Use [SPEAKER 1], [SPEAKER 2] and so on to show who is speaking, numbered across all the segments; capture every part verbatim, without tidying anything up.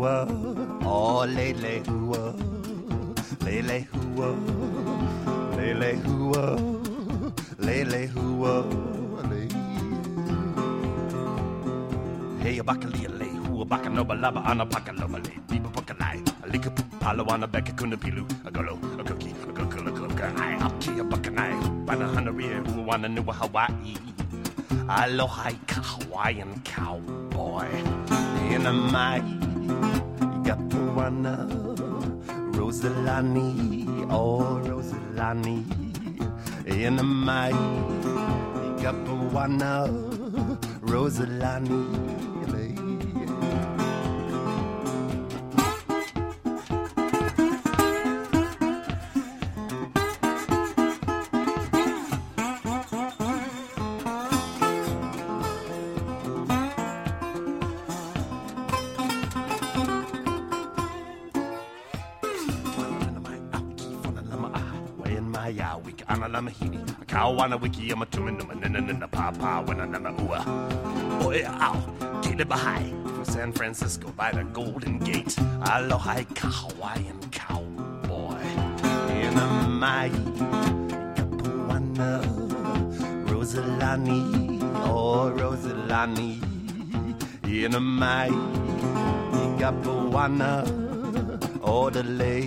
[SPEAKER 1] hua, oh lele hua, lele hua, lele hua, lele hua, lele. Hey, a bakali le hua bakanoba lava ana pakaloba le biba pakalai, a lika palo ana beka kuna pilu, a golo, a cookie, a gokula goka, I aki a bakanai, bana hanaria who wanna know Hawaii. Aloha Hawaiian cowboy in a mai Gapuana Rosalani oh Rosalani in a mai Gapuana Rosalani. Mahini, a cow on a wiki, I'm a two minute and a papa when I'm a ua. Oh, ow, Kate Bahai for San Francisco by the Golden Gate. Aloha Hawaiian cowboy in a mai Capuana Rosalani, oh Rosalani in a mai Capuana, oh the lake.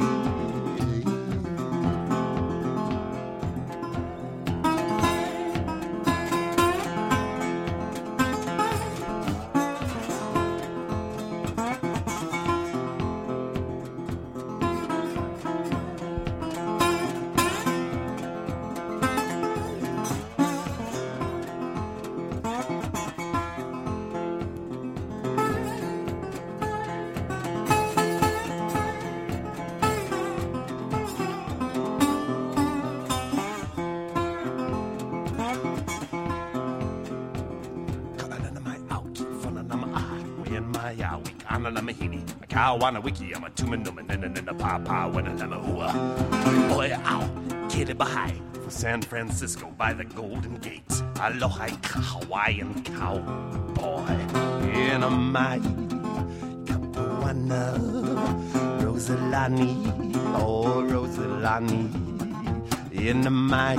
[SPEAKER 1] Wana wiki, I'm a two man and a papa when a lama ua. Boy, ow, Kid Bahai for San Francisco by the Golden Gate. Aloha Hawaiian cowboy in a mai Capuana Rosalani, oh Rosalani in a mai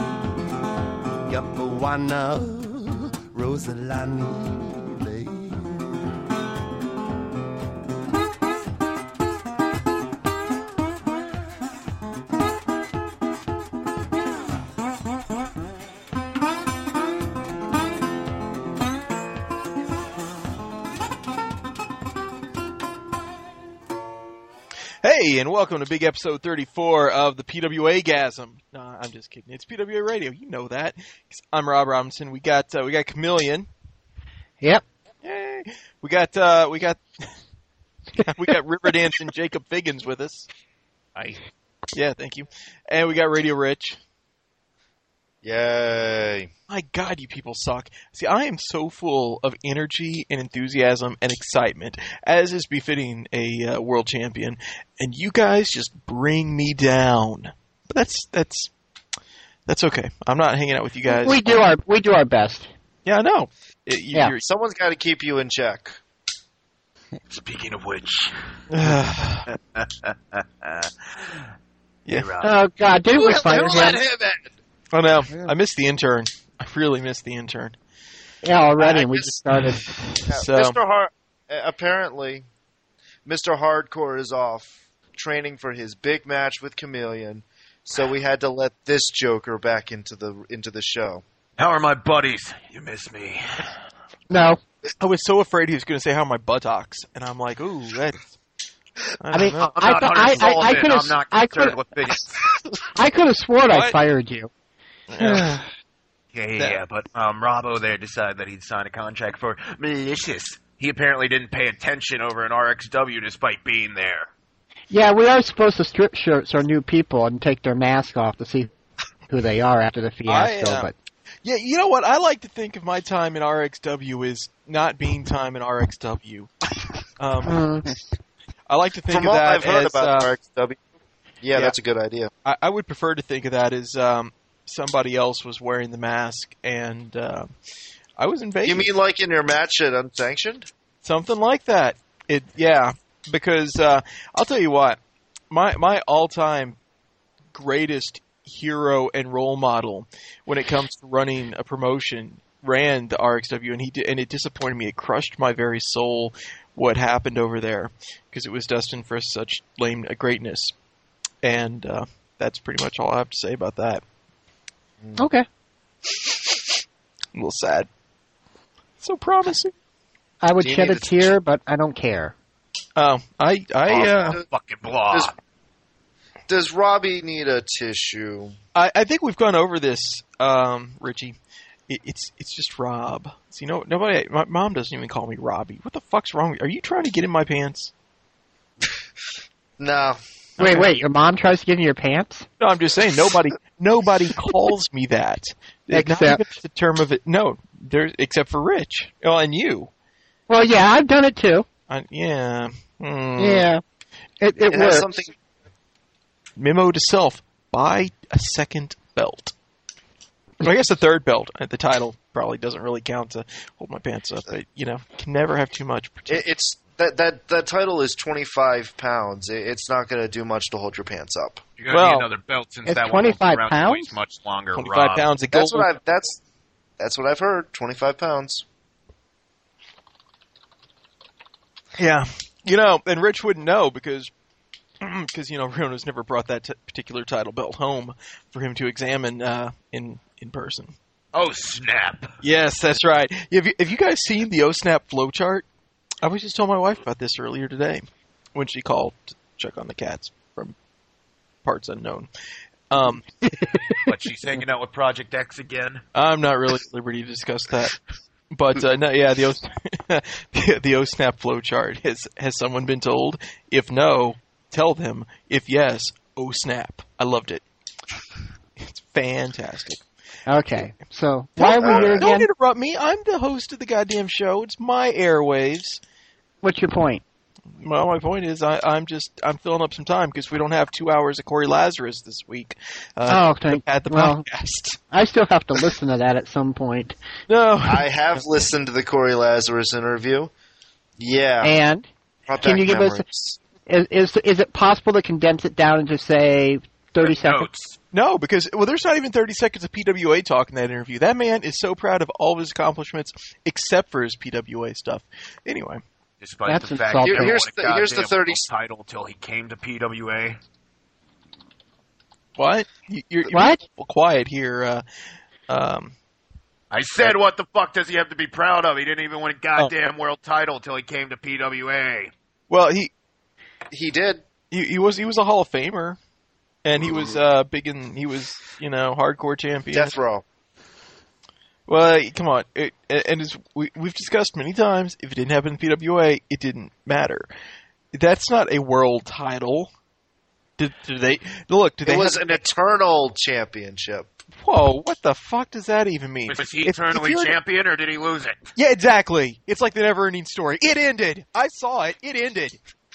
[SPEAKER 1] Capuana Rosalani.
[SPEAKER 2] Hey, and welcome to big episode thirty-four of the P W A-gasm. No, I'm just kidding. It's P W A Radio. You know that. I'm Rob Robinson. We got uh, we got Chameleon.
[SPEAKER 3] Yep.
[SPEAKER 2] Yay. We got uh, we got we got River Dancing Jacob Figgins with us.
[SPEAKER 4] Hi.
[SPEAKER 2] Yeah, thank you. And we got Radio Rich.
[SPEAKER 4] Yay.
[SPEAKER 2] My God, you people suck. See, I am so full of energy and enthusiasm and excitement, as is befitting a uh, world champion, and you guys just bring me down. But that's that's that's okay. I'm not hanging out with you guys.
[SPEAKER 3] We do our we do our best.
[SPEAKER 2] Yeah, I know. It, you,
[SPEAKER 3] yeah.
[SPEAKER 4] Someone's got to keep you in check.
[SPEAKER 5] Speaking of which.
[SPEAKER 2] yeah.
[SPEAKER 3] Oh, God, didn't we fire him?
[SPEAKER 4] Let him in.
[SPEAKER 2] Oh, no. I missed the intern. I really missed the intern.
[SPEAKER 3] Yeah, already.
[SPEAKER 4] I
[SPEAKER 3] we
[SPEAKER 4] just,
[SPEAKER 3] just started.
[SPEAKER 2] So,
[SPEAKER 4] Mister Hard, apparently, Mister Hardcore is off training for his big match with Chameleon, so we had to let this joker back into the into the show.
[SPEAKER 5] How are my buddies? You miss me.
[SPEAKER 3] No.
[SPEAKER 2] I was so afraid he was going to say, how are my buttocks? And I'm like, ooh, that's... I,
[SPEAKER 3] I mean,
[SPEAKER 2] know.
[SPEAKER 3] I,
[SPEAKER 5] I'm not
[SPEAKER 3] I, I, I could have.
[SPEAKER 5] I'm not
[SPEAKER 3] I
[SPEAKER 5] concerned
[SPEAKER 3] could.
[SPEAKER 5] with things.
[SPEAKER 3] I could have sworn I
[SPEAKER 2] What?
[SPEAKER 3] fired you.
[SPEAKER 2] Yeah.
[SPEAKER 5] Yeah, yeah, yeah, but um, Robbo there decided that he'd sign a contract for Malicious. He apparently didn't pay attention over in R X W despite being there.
[SPEAKER 3] Yeah, we are supposed to strip shirts our new people and take their mask off to see who they are after the fiasco.
[SPEAKER 2] I, uh,
[SPEAKER 3] but
[SPEAKER 2] Yeah, you know what? I like to think of my time in R X W as not being time in R X W. Um,
[SPEAKER 3] mm,
[SPEAKER 2] I like to think
[SPEAKER 4] From
[SPEAKER 2] of
[SPEAKER 4] all
[SPEAKER 2] that
[SPEAKER 4] I've heard
[SPEAKER 2] as,
[SPEAKER 4] about
[SPEAKER 2] uh,
[SPEAKER 4] R X W, yeah,
[SPEAKER 2] yeah.
[SPEAKER 4] that's a good idea.
[SPEAKER 2] I, I would prefer to think of that as um, somebody else was wearing the mask and uh, I was in Vegas.
[SPEAKER 4] You mean like in your match at Unsanctioned?
[SPEAKER 2] Something like that. It, yeah. because uh, I'll tell you what, my my all time greatest hero and role model when it comes to running a promotion ran the R X W, and he did, and it disappointed me. It crushed my very soul what happened over there, because it was destined for such lame greatness. And uh, that's pretty much all I have to say about that.
[SPEAKER 3] Okay.
[SPEAKER 2] A little sad. So promising.
[SPEAKER 3] I would
[SPEAKER 4] Do you
[SPEAKER 3] shed
[SPEAKER 4] need
[SPEAKER 3] a
[SPEAKER 4] to-
[SPEAKER 3] tear, but I don't care.
[SPEAKER 2] Oh, I, I, uh,
[SPEAKER 4] Does-
[SPEAKER 5] Fucking blah.
[SPEAKER 4] Does, does Robbie need a tissue?
[SPEAKER 2] I, I think we've gone over this, um, Richie. It, it's, it's just Rob. So, you know, nobody. My mom doesn't even call me Robbie. What the fuck's wrong with you? Are you trying to get in my pants?
[SPEAKER 4] No.
[SPEAKER 3] Wait,
[SPEAKER 2] Okay.
[SPEAKER 3] wait, your mom tries to give you your pants?
[SPEAKER 2] No, I'm just saying nobody, nobody calls me that. Not
[SPEAKER 3] Except-
[SPEAKER 2] even the term of it. No, there's except for Rich. Oh, and you.
[SPEAKER 3] Well, yeah, I've done it too.
[SPEAKER 2] I, yeah. Hmm.
[SPEAKER 3] Yeah. It, it,
[SPEAKER 4] It has
[SPEAKER 3] works.
[SPEAKER 4] something.
[SPEAKER 2] Memo to self: buy a second belt. Well, I guess the third belt. uh, The title probably doesn't really count to hold my pants up, but you know, can never have too much.
[SPEAKER 4] It, it's that that that title is twenty-five pounds. It, it's not going to do much to hold your pants up.
[SPEAKER 5] You're gonna
[SPEAKER 2] well,
[SPEAKER 5] need another belt since
[SPEAKER 3] it's
[SPEAKER 5] that one won't be
[SPEAKER 3] twenty-five
[SPEAKER 5] around
[SPEAKER 3] pounds?
[SPEAKER 5] twice much longer.
[SPEAKER 2] Twenty-five
[SPEAKER 5] Rob.
[SPEAKER 2] pounds of gold.
[SPEAKER 4] That's what I've that's that's what I've heard. Twenty-five pounds.
[SPEAKER 2] Yeah, you know, and Rich wouldn't know because. Because you know, Riona's never brought that t- particular title belt home for him to examine uh, in in person.
[SPEAKER 5] Oh snap!
[SPEAKER 2] Yes, that's right. Have you, have you guys seen the O SNAP flowchart? I was just telling my wife about this earlier today when she called to check on the cats from parts unknown. Um,
[SPEAKER 5] But she's hanging out with Project X again.
[SPEAKER 2] I'm not really at liberty to discuss that. But uh, no, yeah, the O, the, the O SNAP flowchart. Has has someone been told? If no, tell them. If yes, oh snap! I loved it. It's fantastic.
[SPEAKER 3] Okay, so why are we here
[SPEAKER 2] Don't
[SPEAKER 3] again?
[SPEAKER 2] interrupt me. I'm the host of the goddamn show. It's my airwaves.
[SPEAKER 3] What's your point?
[SPEAKER 2] Well, my point is, I, I'm just I'm filling up some time because we don't have two hours of Corey Lazarus this week. Uh,
[SPEAKER 3] Oh, thank-
[SPEAKER 2] at the
[SPEAKER 3] well-
[SPEAKER 2] podcast.
[SPEAKER 3] I still have to listen to that at some point.
[SPEAKER 2] No,
[SPEAKER 4] I have listened to the Corey Lazarus interview. Yeah.
[SPEAKER 3] And
[SPEAKER 4] brought
[SPEAKER 3] can
[SPEAKER 4] back
[SPEAKER 3] you give us-
[SPEAKER 4] memories.
[SPEAKER 3] is, is is it possible to condense it down into say thirty seconds?
[SPEAKER 5] Notes.
[SPEAKER 2] no, because well, there's not even thirty seconds of P W A talk in that interview. That man is so proud of all of his accomplishments except for his P W A stuff. Anyway,
[SPEAKER 5] Despite
[SPEAKER 3] That's
[SPEAKER 5] the fact
[SPEAKER 3] insulting.
[SPEAKER 5] he never
[SPEAKER 4] Here's
[SPEAKER 5] won a
[SPEAKER 4] the- here's the
[SPEAKER 5] goddamn
[SPEAKER 4] thirty
[SPEAKER 5] world title till he came to P W A.
[SPEAKER 2] what? You, you're, you're
[SPEAKER 3] What?
[SPEAKER 2] being quiet here. Uh, um,
[SPEAKER 5] I said, what the fuck does he have to be proud of? He didn't even win a
[SPEAKER 2] Oh.
[SPEAKER 5] goddamn world title till he came to P W A.
[SPEAKER 2] well, he,
[SPEAKER 4] He did.
[SPEAKER 2] he he was he was a Hall of Famer, and he was uh, big in he was you know hardcore champion.
[SPEAKER 4] Death Row.
[SPEAKER 2] Well, come on, it, and as we, we've discussed many times, if it didn't happen in P W A, it didn't matter. That's not a world title. Did, did they look? Did
[SPEAKER 4] It
[SPEAKER 2] they?
[SPEAKER 4] was
[SPEAKER 2] have,
[SPEAKER 4] an eternal championship.
[SPEAKER 2] whoa! What the fuck does that even mean?
[SPEAKER 5] Was he
[SPEAKER 2] If- if
[SPEAKER 5] eternally
[SPEAKER 2] you're-
[SPEAKER 5] champion or did he lose it?
[SPEAKER 2] Yeah, exactly. It's like the never-ending story. It ended. I saw it. It ended.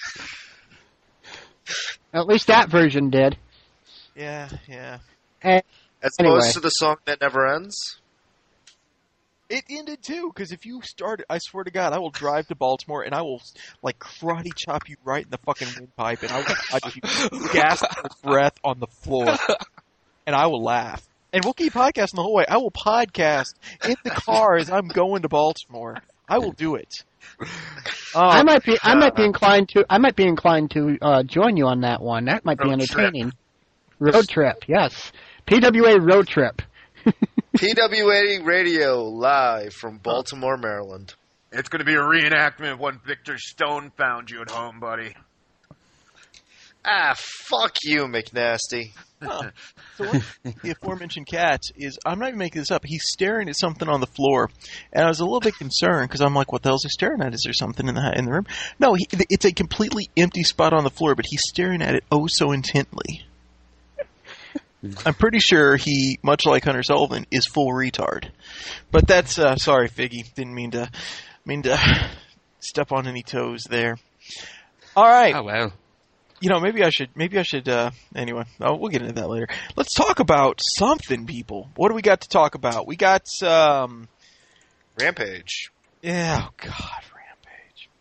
[SPEAKER 3] At least that version did.
[SPEAKER 2] Yeah, yeah.
[SPEAKER 3] And
[SPEAKER 4] As
[SPEAKER 3] Anyway.
[SPEAKER 4] opposed to the song that never ends.
[SPEAKER 2] It ended too, because if you start, I swear to God, I will drive to Baltimore and I will like karate chop you right in the fucking windpipe, and I will I just gasp for breath on the floor, and I will laugh. And we'll keep podcasting the whole way. I will podcast in the car as I'm going to Baltimore. I will do it. Oh,
[SPEAKER 3] I might be I might be inclined to I might be inclined to uh, join you on that one. That might be
[SPEAKER 5] Road
[SPEAKER 3] entertaining. Road trip, yes. P W A road trip.
[SPEAKER 4] P W A Radio live from Baltimore, Maryland.
[SPEAKER 5] It's going to be a reenactment of when Victor Stone found you at home, buddy.
[SPEAKER 4] Ah, fuck you, McNasty.
[SPEAKER 2] Huh. So what the aforementioned cat is, I'm not even making this up, he's staring at something on the floor, and I was a little bit concerned, because I'm like, what the hell's he staring at? Is there something in the in the room? No, he, it's a completely empty spot on the floor, but he's staring at it oh so intently. I'm pretty sure he, much like Hunter Sullivan, is full retard. But that's, uh, sorry Figgy, didn't mean to, mean to step on any toes there. Alright.
[SPEAKER 6] Oh, well.
[SPEAKER 2] You know, maybe I should, maybe I should, uh, anyway, oh, we'll get into that later. Let's talk about something, people. What do we got to talk about? We got, um,
[SPEAKER 4] Rampage.
[SPEAKER 2] yeah, oh God, Rampage.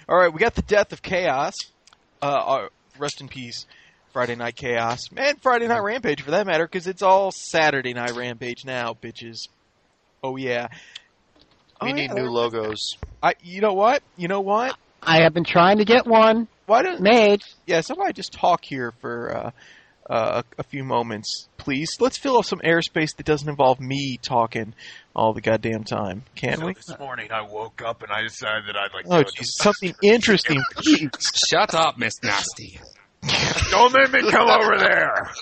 [SPEAKER 2] All right, we got the death of Chaos. Uh, uh, rest in peace, Friday Night Chaos. And Friday Night Rampage, for that matter, because it's all Saturday Night Rampage now, bitches. Oh, yeah.
[SPEAKER 4] We
[SPEAKER 2] oh,
[SPEAKER 4] need
[SPEAKER 2] yeah,
[SPEAKER 4] new logos.
[SPEAKER 2] I, you know what? You know what?
[SPEAKER 3] I have been trying to get one
[SPEAKER 2] Why don't
[SPEAKER 3] made.
[SPEAKER 2] Yeah, somebody just talk here for uh, uh, a, a few moments, please. Let's fill up some airspace that doesn't involve me talking all the goddamn time, can't
[SPEAKER 5] So
[SPEAKER 2] we?
[SPEAKER 5] this morning I woke up and I decided that I'd like to
[SPEAKER 2] Oh,
[SPEAKER 5] go to-
[SPEAKER 2] jeez, something interesting, please.
[SPEAKER 6] Shut up, Miss Nasty.
[SPEAKER 5] Don't make me come over there.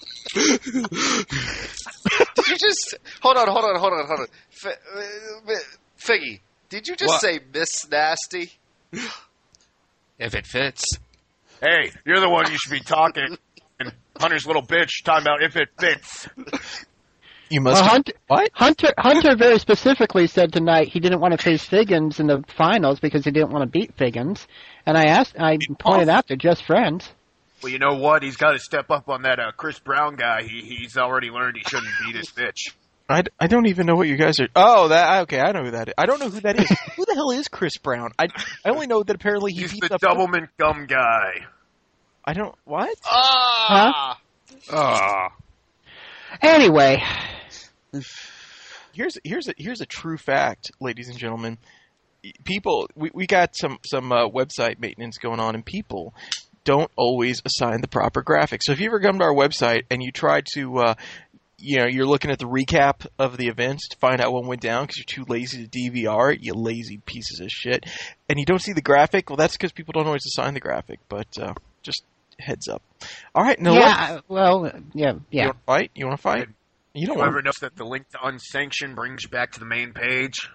[SPEAKER 4] Did you just hold on, hold on, hold on, hold on, F- uh, Figgy? Did you just
[SPEAKER 6] What?
[SPEAKER 4] say Miss Nasty?
[SPEAKER 6] If it fits.
[SPEAKER 5] Hey, you're the one you should be talking. And Hunter's little bitch talking about if it fits.
[SPEAKER 2] You must.
[SPEAKER 3] Well, Hunter,
[SPEAKER 2] What?
[SPEAKER 3] Hunter, Hunter very specifically said tonight he didn't want to face Figgins in the finals because he didn't want to beat Figgins. And I asked, I pointed out they're just friends.
[SPEAKER 5] Well, you know what? He's got to step up on that uh, Chris Brown guy. He he's already learned he shouldn't beat his bitch.
[SPEAKER 2] I, I don't even know what you guys are. Oh, that okay. I know who that is. I don't know who that is. Who the hell is Chris Brown? I I only know that apparently he
[SPEAKER 5] He's
[SPEAKER 2] beats
[SPEAKER 5] the
[SPEAKER 2] up.
[SPEAKER 5] Doublemint gum guy.
[SPEAKER 2] I don't. What?
[SPEAKER 4] Ah!
[SPEAKER 6] Ah.
[SPEAKER 3] Anyway,
[SPEAKER 2] Here's here's a here's a true fact, ladies and gentlemen. People, we we got some some uh, website maintenance going on, and people don't always assign the proper graphics. So if you ever come to our website and you try to, uh, you know, you're looking at the recap of the events to find out what went down because you're too lazy to D V R it, you lazy pieces of shit, and you don't see the graphic, well, that's because people don't always assign the graphic. But uh, just heads up. All right, no.
[SPEAKER 3] yeah, well, yeah,
[SPEAKER 2] You
[SPEAKER 3] yeah.
[SPEAKER 2] want to fight? You want to fight? You don't
[SPEAKER 5] You
[SPEAKER 2] want
[SPEAKER 5] ever notice that the link to Unsanctioned brings you back to the main page?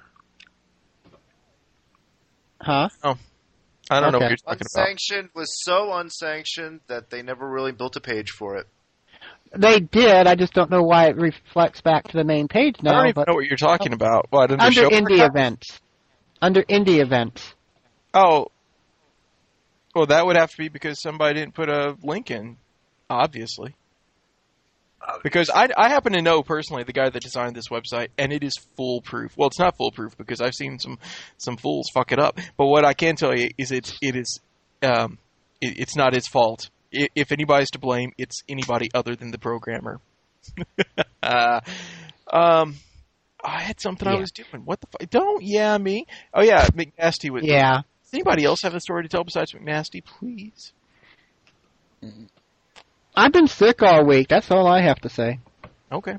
[SPEAKER 3] Huh?
[SPEAKER 2] I don't know what
[SPEAKER 3] Okay.
[SPEAKER 2] you're talking about.
[SPEAKER 4] Unsanctioned was so unsanctioned that they never really built a page for it.
[SPEAKER 3] They did. I just don't know why it reflects back to the main page
[SPEAKER 2] I don't
[SPEAKER 3] now.
[SPEAKER 2] even
[SPEAKER 3] But
[SPEAKER 2] know what you're talking about. What, under,
[SPEAKER 3] under
[SPEAKER 2] show
[SPEAKER 3] indie
[SPEAKER 2] archive?
[SPEAKER 3] events, under indie events.
[SPEAKER 2] Oh, well, that would have to be because somebody didn't put a link in, obviously. Because I, I happen to know personally the guy that designed this website, and it is foolproof. Well, it's not foolproof because I've seen some, some fools fuck it up. But what I can tell you is it's it is um it, it's not his fault. I, if anybody's to blame, it's anybody other than the programmer. uh, um, I had something I
[SPEAKER 3] Yeah.
[SPEAKER 2] was doing. What the fuck? Don't yeah me. Oh yeah, McNasty was.
[SPEAKER 3] Yeah.
[SPEAKER 2] Does anybody else have a story to tell besides McNasty? Please.
[SPEAKER 3] I've been sick all week. That's all I have to say.
[SPEAKER 2] Okay.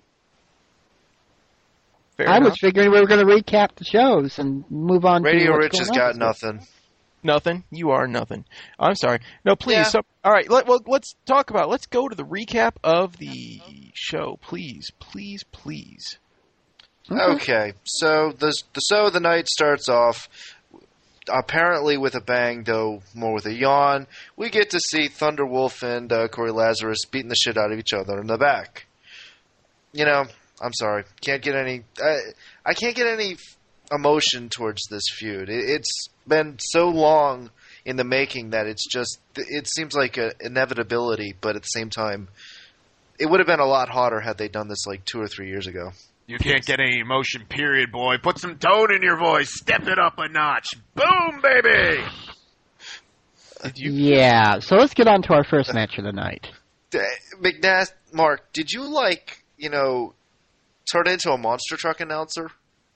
[SPEAKER 2] Fair
[SPEAKER 3] I
[SPEAKER 2] enough.
[SPEAKER 3] was figuring we were going to recap the shows and move on to
[SPEAKER 4] Radio
[SPEAKER 3] what's
[SPEAKER 4] Rich
[SPEAKER 3] going
[SPEAKER 4] has
[SPEAKER 3] on
[SPEAKER 4] got
[SPEAKER 3] this week.
[SPEAKER 4] nothing.
[SPEAKER 2] Nothing. You are nothing. I'm sorry. No, please.
[SPEAKER 4] Yeah.
[SPEAKER 2] So, all right. Let, well, let's talk about. Let's go to the recap of the show, please, please, please.
[SPEAKER 4] Okay, so the the so the night starts off apparently with a bang, though more with a yawn. We get to see Thunderwolf and uh, Corey Lazarus beating the shit out of each other in the back. You know, I'm sorry, can't get any. I, I can't get any emotion towards this feud. It, it's been so long in the making that it's just it seems like an inevitability, but at the same time, it would have been a lot hotter had they done this like two or three years ago.
[SPEAKER 5] You can't get any emotion, period, boy. Put some tone in your voice. Step it up a notch. Boom, baby!
[SPEAKER 2] Did you?
[SPEAKER 3] Yeah, so let's get on to our first match of the night.
[SPEAKER 4] D- McNass, Mark, did you like, you know, turn into a monster truck announcer?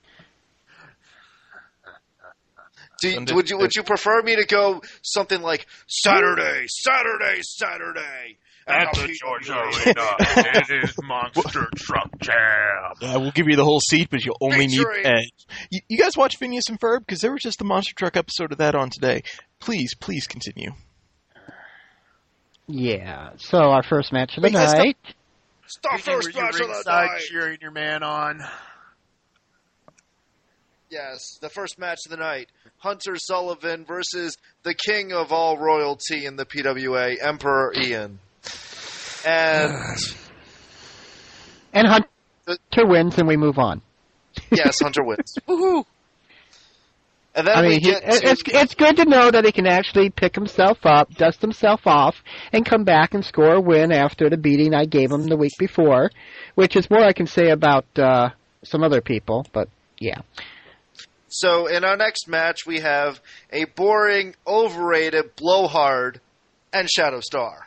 [SPEAKER 4] Do you, would you would you prefer me to go something like Saturday, Saturday, Saturday
[SPEAKER 5] At the Georgia Arena, it is Monster Truck Jam.
[SPEAKER 2] Yeah, we'll give you the whole seat, but you'll only need
[SPEAKER 4] Featuring-
[SPEAKER 2] the edge. You, you guys watch Phineas and Ferb? Because there was just a monster truck episode of that on today. Please, please continue.
[SPEAKER 3] Yeah, so our first match of the
[SPEAKER 4] Wait, let's
[SPEAKER 3] night.
[SPEAKER 4] Stop
[SPEAKER 5] Were
[SPEAKER 4] first
[SPEAKER 5] you
[SPEAKER 4] match of the
[SPEAKER 5] ringside
[SPEAKER 4] night.
[SPEAKER 5] cheering your man on?
[SPEAKER 4] Yes, the first match of the night: Hunter Sullivan versus the king of all royalty in the P W A, Emperor Ian. And
[SPEAKER 3] And Hunter wins, and we move on.
[SPEAKER 4] yes, Hunter wins. Woohoo! And then
[SPEAKER 3] I
[SPEAKER 4] we
[SPEAKER 3] mean, he,
[SPEAKER 4] get to,
[SPEAKER 3] it's it's good to know that he can actually pick himself up, dust himself off, and come back and score a win after the beating I gave him the week before, which is more I can say about uh, some other people, but yeah.
[SPEAKER 4] So in our next match, we have a boring, overrated, blowhard, and Shadow Star.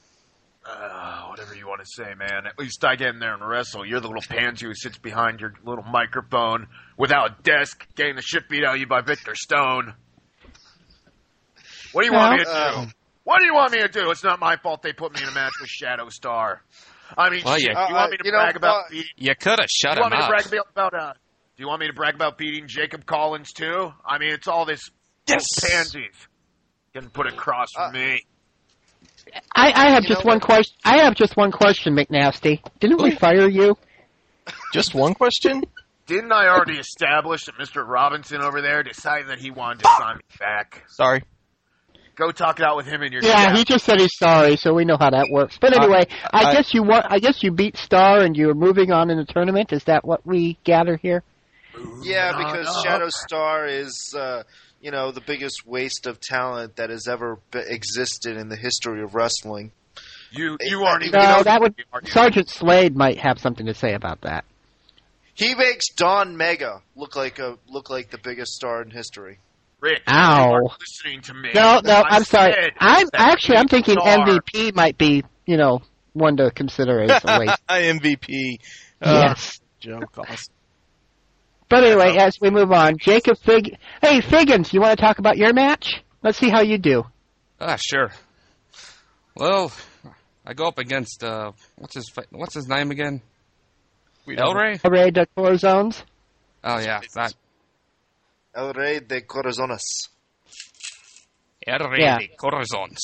[SPEAKER 5] Uh, whatever you want to say, man. At least I get in there and wrestle. You're the little pansy who sits behind your little microphone without a desk, getting the shit beat out of you by Victor Stone. What do you want me to do?
[SPEAKER 4] Uh,
[SPEAKER 5] What do you want me to do? It's not my fault they put me in a match with Shadow Star. I mean,
[SPEAKER 6] Well,
[SPEAKER 5] shit,
[SPEAKER 6] yeah.
[SPEAKER 5] you want me to
[SPEAKER 4] Uh, you know,
[SPEAKER 5] brag about
[SPEAKER 4] uh,
[SPEAKER 5] beating...
[SPEAKER 6] You could have shut
[SPEAKER 5] You want
[SPEAKER 6] him
[SPEAKER 5] me to
[SPEAKER 6] up.
[SPEAKER 5] brag about, about uh, do you want me to brag about beating Jacob Collins, too? I mean, it's all this
[SPEAKER 2] Yes!
[SPEAKER 5] pansies. Can put across from
[SPEAKER 4] Uh,
[SPEAKER 5] me.
[SPEAKER 3] I, I have
[SPEAKER 4] You
[SPEAKER 3] just
[SPEAKER 4] know
[SPEAKER 3] one
[SPEAKER 4] what?
[SPEAKER 3] question. I have just one question, McNasty. Didn't we fire you?
[SPEAKER 2] Just one question?
[SPEAKER 5] Didn't I already establish that Mister Robinson over there decided that he wanted to sign me back?
[SPEAKER 2] Sorry.
[SPEAKER 5] Go talk it out with him in your
[SPEAKER 3] Yeah,
[SPEAKER 5] chat.
[SPEAKER 3] he just said he's sorry, so we know how that works. But anyway, I,
[SPEAKER 2] I-
[SPEAKER 3] guess you want. I guess you beat Star, and you're moving on in the tournament. Is that what we gather here?
[SPEAKER 4] Yeah,
[SPEAKER 5] No,
[SPEAKER 4] because
[SPEAKER 5] no.
[SPEAKER 4] Shadow Star is, uh, you know, the biggest waste of talent that has ever be- existed in the history of wrestling.
[SPEAKER 5] You you aren't even...
[SPEAKER 3] No,
[SPEAKER 5] you know,
[SPEAKER 3] that would.
[SPEAKER 5] arguing.
[SPEAKER 3] Sergeant Slade might have something to say about that.
[SPEAKER 4] He makes Don Mega look like a look like the biggest star in history.
[SPEAKER 5] Rick,
[SPEAKER 3] Ow.
[SPEAKER 5] you aren't listening to me.
[SPEAKER 3] No, no,
[SPEAKER 5] I
[SPEAKER 3] I'm sorry.
[SPEAKER 5] said
[SPEAKER 3] I'm
[SPEAKER 5] that
[SPEAKER 3] actually I'm thinking
[SPEAKER 5] Star-
[SPEAKER 3] M V P might be, you know, one to consider as a waste.
[SPEAKER 2] M V P. Uh,
[SPEAKER 3] Yes.
[SPEAKER 2] Joe Cost.
[SPEAKER 3] But anyway, as we move on, Jacob Fig. Hey, Figgins, you want to talk about your match? Let's see how you do.
[SPEAKER 6] Ah, sure. Well, I go up against uh, what's his fa- what's his name again?
[SPEAKER 2] We
[SPEAKER 6] El
[SPEAKER 2] don't-
[SPEAKER 6] Rey?
[SPEAKER 3] Array de Corazones.
[SPEAKER 6] Oh yeah, that
[SPEAKER 4] El Rey de Corazones.
[SPEAKER 6] El Rey
[SPEAKER 3] Yeah.
[SPEAKER 6] de Corazones.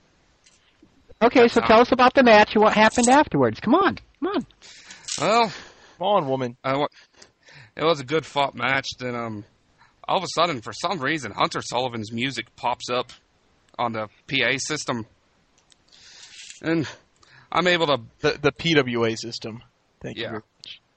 [SPEAKER 3] Okay, so tell us about the match and what happened afterwards. Come on, come on.
[SPEAKER 6] Well,
[SPEAKER 2] Come on, woman.
[SPEAKER 6] I wa- it was a good fought match. Then um, all of a sudden, for some reason, Hunter Sullivan's music pops up on the P A system, and I'm able to.
[SPEAKER 2] The the P W A system. Thank
[SPEAKER 6] Yeah.
[SPEAKER 2] you.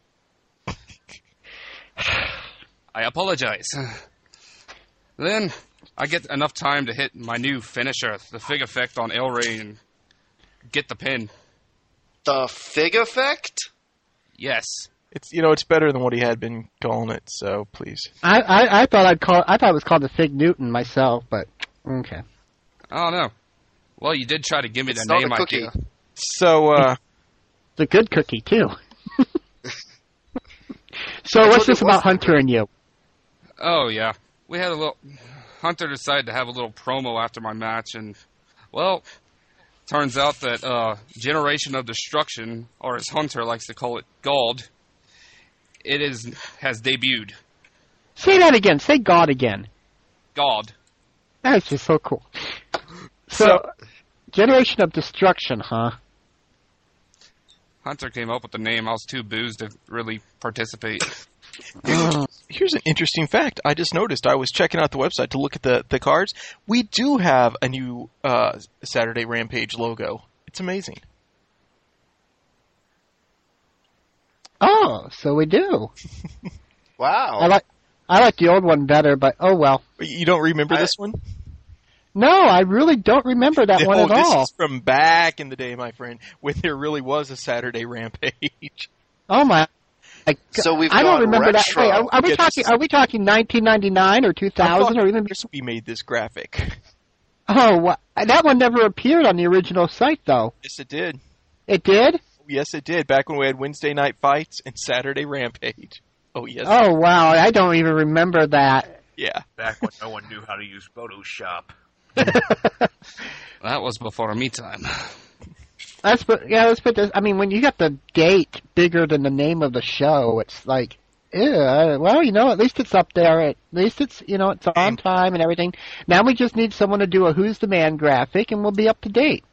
[SPEAKER 6] I apologize. Then I get enough time to hit my new finisher, the Fig Effect on El Rey, and get the pin.
[SPEAKER 4] The Fig Effect?
[SPEAKER 6] Yes.
[SPEAKER 2] It's you know it's better than what he had been calling it. So please.
[SPEAKER 3] I, I, I thought I'd call. I thought it was called the Fig Newton myself, but okay.
[SPEAKER 6] I don't know. Well, you did try to give me the
[SPEAKER 4] It's not
[SPEAKER 6] name
[SPEAKER 4] a cookie.
[SPEAKER 6] idea.
[SPEAKER 2] So uh,
[SPEAKER 3] The good cookie too. So
[SPEAKER 4] That's
[SPEAKER 3] what's
[SPEAKER 4] what
[SPEAKER 3] this
[SPEAKER 4] it
[SPEAKER 3] about
[SPEAKER 4] was.
[SPEAKER 3] Hunter and you?
[SPEAKER 6] Oh yeah, we had a little. Hunter decided to have a little promo after my match, and well, turns out that uh, Generation of Destruction, or as Hunter likes to call it, Gald, it is has debuted.
[SPEAKER 3] Say that again. Say God again.
[SPEAKER 6] Gald.
[SPEAKER 3] That's just so cool. So, Generation of Destruction, huh?
[SPEAKER 6] Hunter came up with the name. I was too boozed to really participate.
[SPEAKER 2] here's an interesting fact. I just noticed. I was checking out the website to look at the, the cards. We do have a new uh, Saturday Rampage logo. It's amazing.
[SPEAKER 3] Oh, so we do.
[SPEAKER 4] Wow.
[SPEAKER 3] I like I like the old one better, but oh well.
[SPEAKER 2] You don't remember
[SPEAKER 4] I-
[SPEAKER 2] this one?
[SPEAKER 3] No, I really don't remember that one
[SPEAKER 2] oh,
[SPEAKER 3] at
[SPEAKER 2] this
[SPEAKER 3] all.
[SPEAKER 2] is from back in the day, my friend, when there really was a Saturday Rampage.
[SPEAKER 3] Oh my! I,
[SPEAKER 4] So we've
[SPEAKER 3] I don't
[SPEAKER 4] gone
[SPEAKER 3] remember that.
[SPEAKER 4] retro.
[SPEAKER 3] Wait, are, are we
[SPEAKER 2] Yeah,
[SPEAKER 3] talking?
[SPEAKER 2] this-
[SPEAKER 3] Are we talking nineteen ninety-nine or two thousand or even?
[SPEAKER 2] we made this graphic.
[SPEAKER 3] Oh, wha- that one never appeared on the original site, though.
[SPEAKER 2] Yes, it did.
[SPEAKER 3] It did.
[SPEAKER 2] Yes, it did. Back when we had Wednesday night fights and Saturday Rampage. Oh yes.
[SPEAKER 3] Oh wow! I don't even remember that.
[SPEAKER 2] Yeah.
[SPEAKER 5] Back when no one knew how to use Photoshop.
[SPEAKER 6] That was before me time.
[SPEAKER 3] Let's put yeah. Let's put this. I mean, when you got the date bigger than the name of the show, it's like, yeah. Well, you know, at least it's up there. At least it's you know it's on time and everything. Now we just need someone to do a Who's the Man graphic, and we'll be up to date.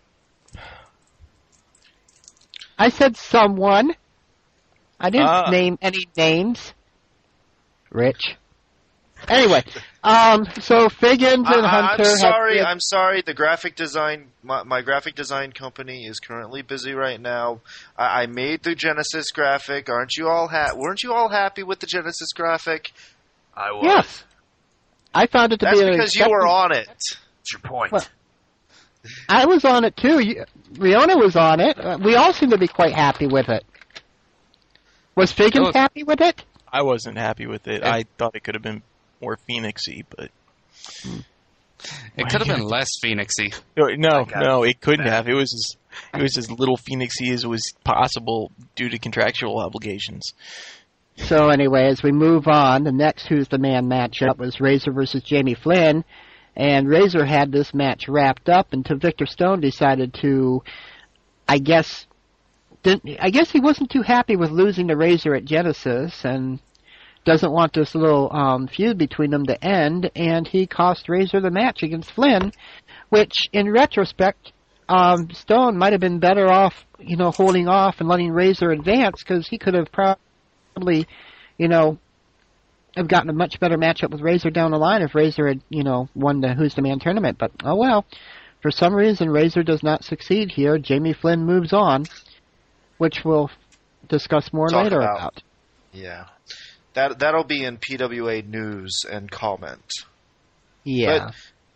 [SPEAKER 3] I said someone. I didn't
[SPEAKER 2] Ah.
[SPEAKER 3] name any names. Rich. Anyway, um, so Figgins and
[SPEAKER 4] I,
[SPEAKER 3] Hunter.
[SPEAKER 4] I'm
[SPEAKER 3] have-
[SPEAKER 4] sorry. I'm sorry. The graphic design, my, my graphic design company is currently busy right now. I, I made the Genesis graphic. Aren't you all ha- Weren't you all happy with the Genesis graphic?
[SPEAKER 5] I was.
[SPEAKER 3] Yes. I found it to
[SPEAKER 4] That's
[SPEAKER 3] be an
[SPEAKER 4] because you were
[SPEAKER 3] acceptable-
[SPEAKER 4] on it.
[SPEAKER 5] What's your point?
[SPEAKER 3] Well- I was on it too. You, Riona was on it. Uh, we all seem to be quite happy with it. Was Figgins
[SPEAKER 6] was-
[SPEAKER 3] happy with it?
[SPEAKER 2] I wasn't happy with it.
[SPEAKER 6] Yeah.
[SPEAKER 2] I thought it could have been more Phoenixy, but
[SPEAKER 6] It could have been less Phoenixy.
[SPEAKER 2] no, no,
[SPEAKER 5] got
[SPEAKER 2] no, it couldn't
[SPEAKER 5] that.
[SPEAKER 2] have. It was as, it was as little Phoenixy as was possible due to contractual obligations.
[SPEAKER 3] So anyway, as we move on, the next Who's the Man matchup was Razor versus Jamie Flynn, and Razor had this match wrapped up until Victor Stone decided to, I guess, didn't, I guess he wasn't too happy with losing to Razor at Genesis, and doesn't want this little um, feud between them to end, and he cost Razor the match against Flynn, which, in retrospect, um, Stone might have been better off, you know, holding off and letting Razor advance, because he could have probably, you know, have gotten a much better matchup with Razor down the line if Razor had, you know, won the Who's the Man tournament. But, oh well, for some reason, Razor does not succeed here. Jamie Flynn moves on, which we'll discuss more
[SPEAKER 4] Talk
[SPEAKER 3] later
[SPEAKER 4] about.
[SPEAKER 3] about.
[SPEAKER 4] Yeah. That, that'll be in P W A news and comment.
[SPEAKER 3] Yeah.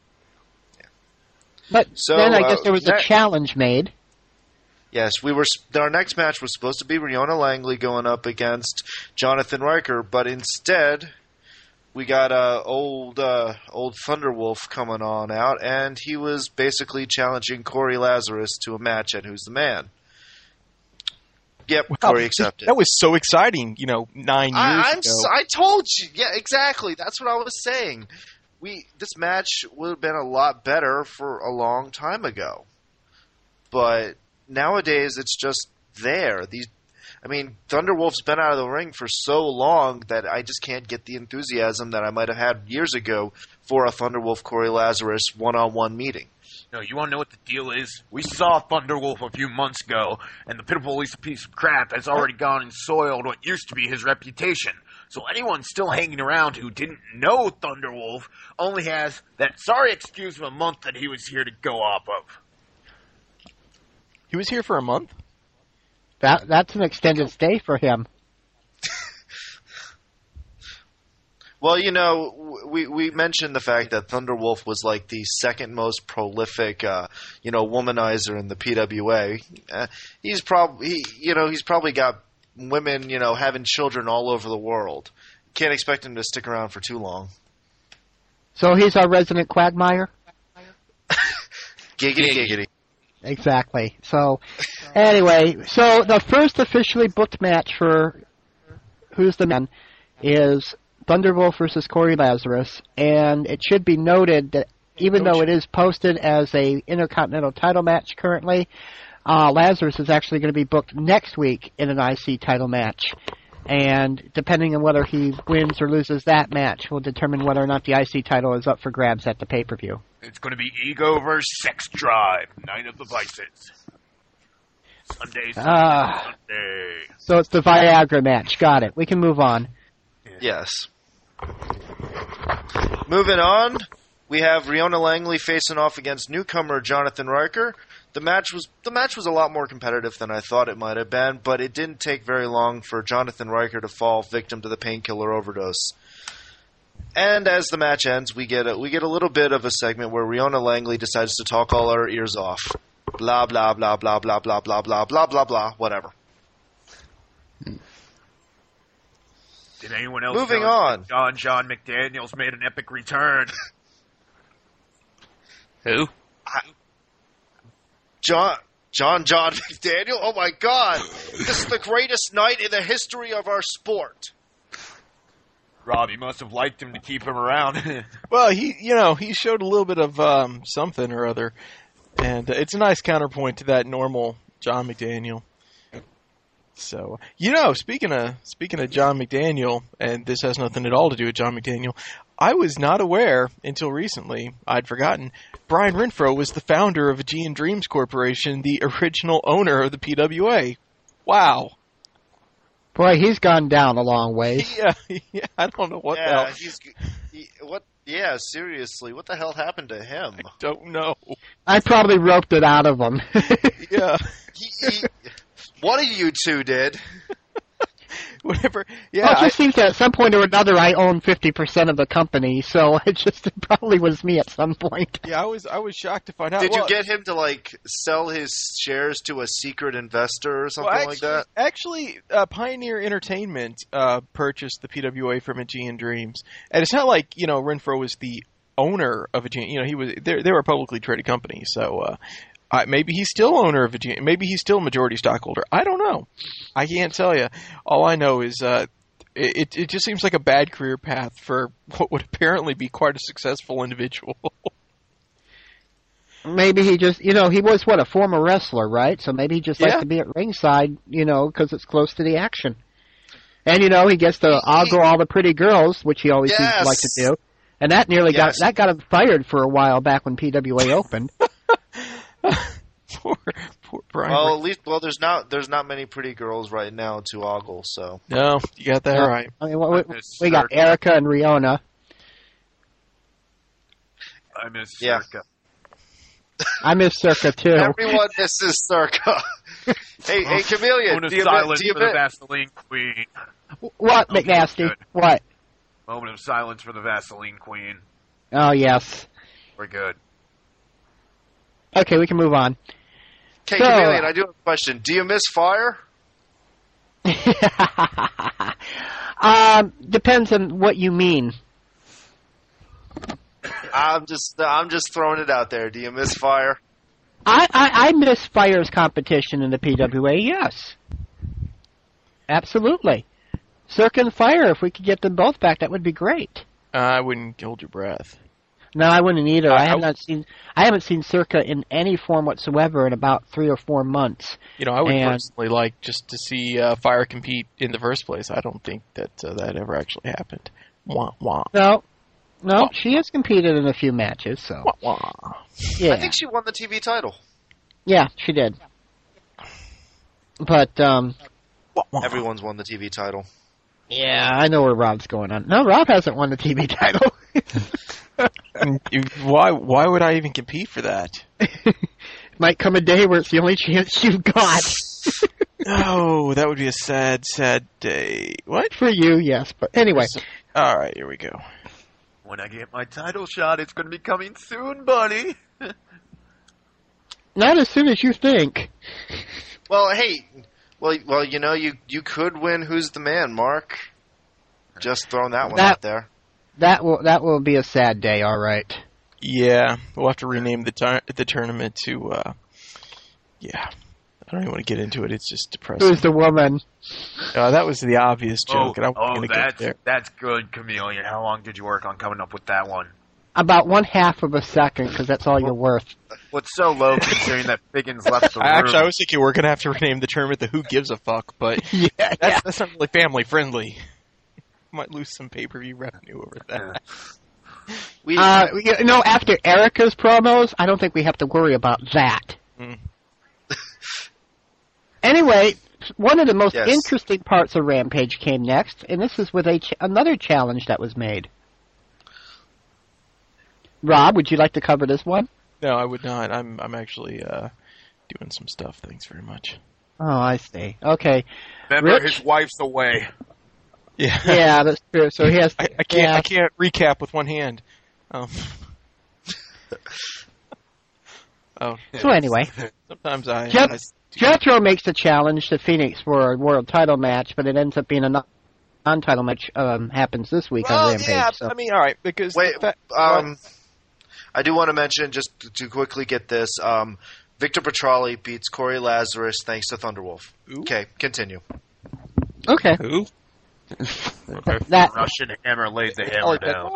[SPEAKER 3] But,
[SPEAKER 4] So,
[SPEAKER 3] then I
[SPEAKER 4] uh,
[SPEAKER 3] guess there was a
[SPEAKER 4] that-
[SPEAKER 3] challenge made.
[SPEAKER 4] Yes, we were. Our next match was supposed to be Riona Langley going up against Jonathan Riker, but instead we got uh, old uh, old Thunderwolf coming on out, and he was basically challenging Corey Lazarus to a match at Who's the Man. Yep,
[SPEAKER 2] Wow,
[SPEAKER 4] Corey
[SPEAKER 2] that-
[SPEAKER 4] accepted.
[SPEAKER 2] That was so exciting, you know, nine years
[SPEAKER 4] I, I'm.
[SPEAKER 2] ago.
[SPEAKER 4] So, I told you. Yeah, exactly. That's what I was saying. We this match would have been a lot better for a long time ago, but nowadays it's just there. These, I mean, Thunderwolf's been out of the ring for so long that I just can't get the enthusiasm that I might have had years ago for a Thunderwolf Corey Lazarus one-on-one meeting.
[SPEAKER 5] No, you want to know what the deal is? We saw Thunderwolf a few months ago, and the pitiful little piece of crap has already gone and soiled what used to be his reputation. So anyone still hanging around who didn't know Thunderwolf only has that sorry excuse of a month that he was here to go off of.
[SPEAKER 2] He was here for a month?
[SPEAKER 3] That That's an extended stay for him.
[SPEAKER 4] Well, you know, we we mentioned the fact that Thunderwolf was like the second most prolific, uh, you know, womanizer in the P W A. Uh, he's probably, he, you know, he's probably got women, you know, having children all over the world. Can't expect him to stick around for too long.
[SPEAKER 3] So he's our resident quagmire?
[SPEAKER 4] Giggity, giggity.
[SPEAKER 3] Exactly. So, anyway, so the first officially booked match for Who's the Man is Thunderwolf versus Corey Lazarus, and it should be noted that even though it is posted as a Intercontinental title match currently, uh, Lazarus is actually going to be booked next week in an I C title match. And depending on whether he wins or loses that match will determine whether or not the I C title is up for grabs at the pay-per-view.
[SPEAKER 5] It's going to be Ego versus Sex Drive, Night of the Vices. Sunday, Sunday,
[SPEAKER 3] Ah.
[SPEAKER 5] Sunday.
[SPEAKER 3] So it's the Viagra match. Got it. We can move on.
[SPEAKER 4] Yes. Moving on, we have Riona Langley facing off against newcomer Jonathan Riker. The match was the match was a lot more competitive than I thought it might have been, but it didn't take very long for Jonathan Riker to fall victim to the painkiller overdose. And as the match ends, we get a, we get a little bit of a segment where Riona Langley decides to talk all our ears off. Blah blah blah blah blah blah blah blah blah blah blah whatever.
[SPEAKER 5] Did anyone else
[SPEAKER 4] Moving
[SPEAKER 5] know
[SPEAKER 4] on.
[SPEAKER 5] that John John McDaniels made an epic return?
[SPEAKER 6] Who?
[SPEAKER 4] John John John McDaniel? Oh my God! This is the greatest night in the history of our sport.
[SPEAKER 5] Rob, you must have liked him to keep him around.
[SPEAKER 2] Well, he, you know, he showed a little bit of um, something or other, and uh, it's a nice counterpoint to that normal John McDaniel. So, you know, speaking of speaking of John McDaniel, and this has nothing at all to do with John McDaniel, I was not aware until recently. I'd forgotten Brian Renfro was the founder of Aegean Dreams Corporation, the original owner of the P W A. Wow.
[SPEAKER 3] Boy, he's gone down a long way.
[SPEAKER 2] Yeah, yeah, I don't know what the
[SPEAKER 4] yeah,
[SPEAKER 2] hell.
[SPEAKER 4] he's he, what? Yeah, seriously, what the hell happened to him?
[SPEAKER 2] Don't know.
[SPEAKER 3] I probably roped it out of him.
[SPEAKER 2] Yeah.
[SPEAKER 4] He, he, one of you two did.
[SPEAKER 2] Whatever. Yeah.
[SPEAKER 3] Well, it
[SPEAKER 2] I,
[SPEAKER 3] just seems that at some point or another I own fifty percent of the company, so it just it probably was me at some point.
[SPEAKER 2] yeah. I was I was shocked to find out.
[SPEAKER 4] Did
[SPEAKER 2] well,
[SPEAKER 4] you get him to like sell his shares to a secret investor or something
[SPEAKER 2] well,
[SPEAKER 4] like
[SPEAKER 2] actually,
[SPEAKER 4] that?
[SPEAKER 2] Actually, uh, Pioneer Entertainment uh, purchased the P W A from Aegean Dreams, and it's not like you know Renfro was the owner of Aegean. You know, he was they they were a publicly traded company, so. Uh, Uh, maybe he's still owner of Aegean. Maybe he's still majority stockholder. I don't know. I can't tell you. All I know is uh, it, it just seems like a bad career path for what would apparently be quite a successful individual.
[SPEAKER 3] Maybe he just, you know, he was, what, a former wrestler, right? So maybe he just likes
[SPEAKER 2] Yeah.
[SPEAKER 3] to be at ringside, you know, because it's close to the action. And, you know, he gets to ogle all the pretty girls, which he always seems to
[SPEAKER 4] Yes.
[SPEAKER 3] like to do. And that nearly
[SPEAKER 4] Yes.
[SPEAKER 3] got, that got him fired for a while back when P W A opened.
[SPEAKER 2] poor, poor Brian.
[SPEAKER 4] Well, at least well, there's not there's not many pretty girls right now to ogle. So
[SPEAKER 2] no, you got that
[SPEAKER 3] Yeah.
[SPEAKER 2] right.
[SPEAKER 3] I mean, what, we,
[SPEAKER 5] miss
[SPEAKER 3] we got
[SPEAKER 5] Circa.
[SPEAKER 3] Erica and Riona.
[SPEAKER 5] I miss
[SPEAKER 4] Yeah.
[SPEAKER 5] Circa.
[SPEAKER 3] I miss Circa, too.
[SPEAKER 4] everyone misses Circa. hey, hey, Chameleon,
[SPEAKER 5] Moment of
[SPEAKER 4] do you, mi-
[SPEAKER 5] silence
[SPEAKER 4] do you
[SPEAKER 5] for the
[SPEAKER 4] mi-
[SPEAKER 5] Vaseline Queen.
[SPEAKER 3] What,
[SPEAKER 5] Okay,
[SPEAKER 3] McNasty?
[SPEAKER 5] good.
[SPEAKER 3] What?
[SPEAKER 5] Moment of silence for the Vaseline Queen.
[SPEAKER 3] Oh, yes.
[SPEAKER 5] We're good.
[SPEAKER 3] Okay, we can move on.
[SPEAKER 4] Okay,
[SPEAKER 3] So-
[SPEAKER 4] Chameleon, I do have a question. Do you miss fire?
[SPEAKER 3] um, depends on what you mean.
[SPEAKER 4] I'm just I'm just throwing it out there. Do you miss fire?
[SPEAKER 3] I, I, I miss Fire's competition in the P W A, yes. Absolutely. Circa and Fire, if we could get them both back, that would be great.
[SPEAKER 2] Uh, I wouldn't hold your breath.
[SPEAKER 3] No, I wouldn't either.
[SPEAKER 2] I-
[SPEAKER 3] I have
[SPEAKER 2] I-
[SPEAKER 3] not seen I haven't seen Circa in any form whatsoever in about three or four months.
[SPEAKER 2] You know, I would
[SPEAKER 3] And-
[SPEAKER 2] personally like just to see uh, Fire compete in the first place. I don't think that uh, that ever actually happened. Wah wah.
[SPEAKER 3] No. No,
[SPEAKER 2] Oh.
[SPEAKER 3] she has competed in a few matches, so
[SPEAKER 2] Wah wah.
[SPEAKER 3] yeah.
[SPEAKER 4] I think she won the T V title.
[SPEAKER 3] Yeah, she did. But um
[SPEAKER 2] Wah, wah.
[SPEAKER 4] Everyone's won the T V title.
[SPEAKER 3] yeah, I know where Rob's going on. No, Rob hasn't won the T V title.
[SPEAKER 2] And you- why why would I even compete for that?
[SPEAKER 3] Might come a day where it's the only chance you've got.
[SPEAKER 2] Oh, that would be a sad, sad day. What?
[SPEAKER 3] For you, yes. But anyway,
[SPEAKER 2] All right, here we go.
[SPEAKER 5] When I get my title shot, it's going to be coming soon, buddy.
[SPEAKER 3] not as soon as you think.
[SPEAKER 4] Well, hey, well, well, you know, you you could win Who's the Man, Mark. Just throwing that one
[SPEAKER 3] That-
[SPEAKER 4] out there.
[SPEAKER 3] That will that will be a sad day, all right.
[SPEAKER 2] Yeah, we'll have to rename the tur- the tournament to. Uh, yeah, I don't even want to get into it. It's just depressing.
[SPEAKER 3] Who's the woman?
[SPEAKER 2] Uh, that was the obvious
[SPEAKER 5] Oh,
[SPEAKER 2] joke, and I wasn't
[SPEAKER 5] oh
[SPEAKER 2] going to get
[SPEAKER 5] that's,
[SPEAKER 2] there.
[SPEAKER 5] that's good, Chameleon. How long did you work on coming up with that one?
[SPEAKER 3] About one half of a second, because that's all you're worth.
[SPEAKER 5] What's so low considering that Biggins left the room?
[SPEAKER 2] I, actually, I was thinking we're going to have to rename the tournament the Who Gives a Fuck, but
[SPEAKER 3] Yeah,
[SPEAKER 2] that's, that's not really family friendly. Might lose some pay per view revenue over that.
[SPEAKER 4] We
[SPEAKER 3] Uh, you know, after Erica's promos, I don't think we have to worry about that.
[SPEAKER 2] Mm.
[SPEAKER 3] Anyway, one of the most
[SPEAKER 4] Yes.
[SPEAKER 3] interesting parts of Rampage came next, and this is with a ch- another challenge that was made. Rob, would you like to cover this one?
[SPEAKER 2] No, I would not. I'm I'm actually uh, doing some stuff. Thanks very much.
[SPEAKER 3] Oh, I see. Okay.
[SPEAKER 5] Remember,
[SPEAKER 3] Rich?
[SPEAKER 5] his wife's away.
[SPEAKER 2] Yeah,
[SPEAKER 3] Yeah, that's true. So he has.
[SPEAKER 2] I, I can't
[SPEAKER 3] yeah.
[SPEAKER 2] I can't recap with one hand. Um, oh,
[SPEAKER 3] So anyway,
[SPEAKER 2] sometimes I.
[SPEAKER 3] Yep.
[SPEAKER 2] I
[SPEAKER 3] Jethro makes the challenge to Phoenix for a world title match, but it ends up being a non- non-title match. Um, happens this week on
[SPEAKER 2] well,
[SPEAKER 3] Rampage.
[SPEAKER 2] yeah.
[SPEAKER 3] so.
[SPEAKER 2] I mean, all right, because
[SPEAKER 4] Wait,
[SPEAKER 2] the fact-
[SPEAKER 4] um, I do want to mention, just to, to quickly get this, um, Victor Petrali beats Corey Lazarus thanks to Thunderwolf.
[SPEAKER 2] Ooh.
[SPEAKER 4] Okay, continue.
[SPEAKER 3] Okay.
[SPEAKER 2] who?
[SPEAKER 6] Okay.
[SPEAKER 3] That
[SPEAKER 5] Russian hammer laid the
[SPEAKER 2] Oh,
[SPEAKER 5] hammer
[SPEAKER 2] that-
[SPEAKER 5] down.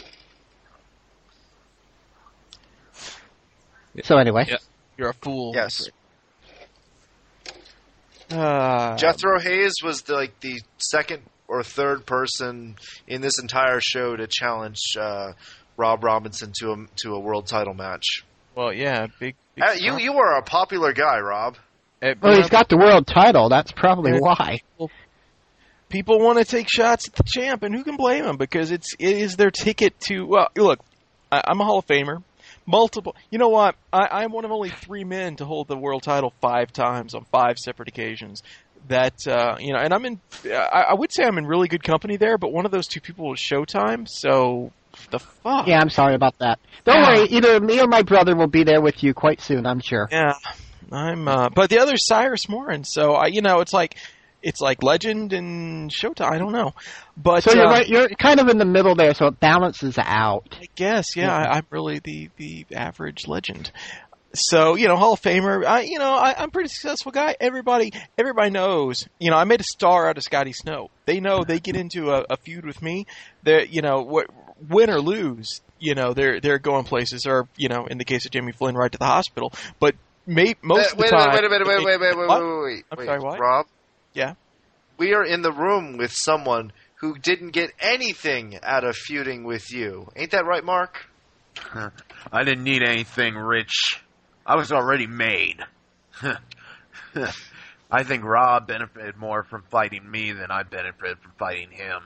[SPEAKER 3] so anyway.
[SPEAKER 6] Yeah.
[SPEAKER 2] You're a fool.
[SPEAKER 4] Yes.
[SPEAKER 2] Uh,
[SPEAKER 4] Jethro Hayes was the, like the second or third person in this entire show to challenge uh, Rob Robinson to a to a world title match.
[SPEAKER 2] well, yeah, big. big
[SPEAKER 4] Uh, you you are a popular guy, Rob.
[SPEAKER 2] Uh,
[SPEAKER 3] Well, he's got the world title. That's probably
[SPEAKER 2] Yeah.
[SPEAKER 3] why.
[SPEAKER 2] People want to take shots at the champ, and who can blame them? Because it's it is their ticket to. Well, look, I, I'm a Hall of Famer. Multiple. You know what? I, I'm one of only three men to hold the world title five times on five separate occasions. that uh, you know, and I'm in. I, I would say I'm in really good company there, but one of those two people was Showtime. So the fuck.
[SPEAKER 3] Yeah, I'm sorry about that. Don't
[SPEAKER 2] Yeah.
[SPEAKER 3] worry, either me or my brother will be there with you quite soon, I'm sure.
[SPEAKER 2] Yeah, I'm. Uh, but the other's Cyrus Morin, so I, you know, it's like it's like Legend and Showtime. I don't know, but
[SPEAKER 3] So you're
[SPEAKER 2] uh,
[SPEAKER 3] right, you're kind of in the middle there, so it balances out.
[SPEAKER 2] I guess, yeah, I, I'm really the the average Legend. So, you know, Hall of Famer, I, you know, I, I'm a pretty successful guy. Everybody, everybody knows, you know, I made a star out of Scotty Snow. They know they get into a, a feud with me. They're, you know, what, win or lose, you know, they're, they're going places or, you know, in the case of Jimmy Flynn, right to the hospital. But may, most
[SPEAKER 4] Wait,
[SPEAKER 2] of the
[SPEAKER 4] wait,
[SPEAKER 2] time.
[SPEAKER 4] wait a minute, wait, wait, wait, wait,
[SPEAKER 2] What?
[SPEAKER 4] wait, wait,
[SPEAKER 2] I'm
[SPEAKER 4] wait.
[SPEAKER 2] sorry, what?
[SPEAKER 4] Rob,
[SPEAKER 2] Yeah.
[SPEAKER 4] we are in the room with someone who didn't get anything out of feuding with you. Ain't that right, Mark?
[SPEAKER 5] I didn't need anything, Rich. I was already made. I think Rob benefited more from fighting me than I benefited from fighting him.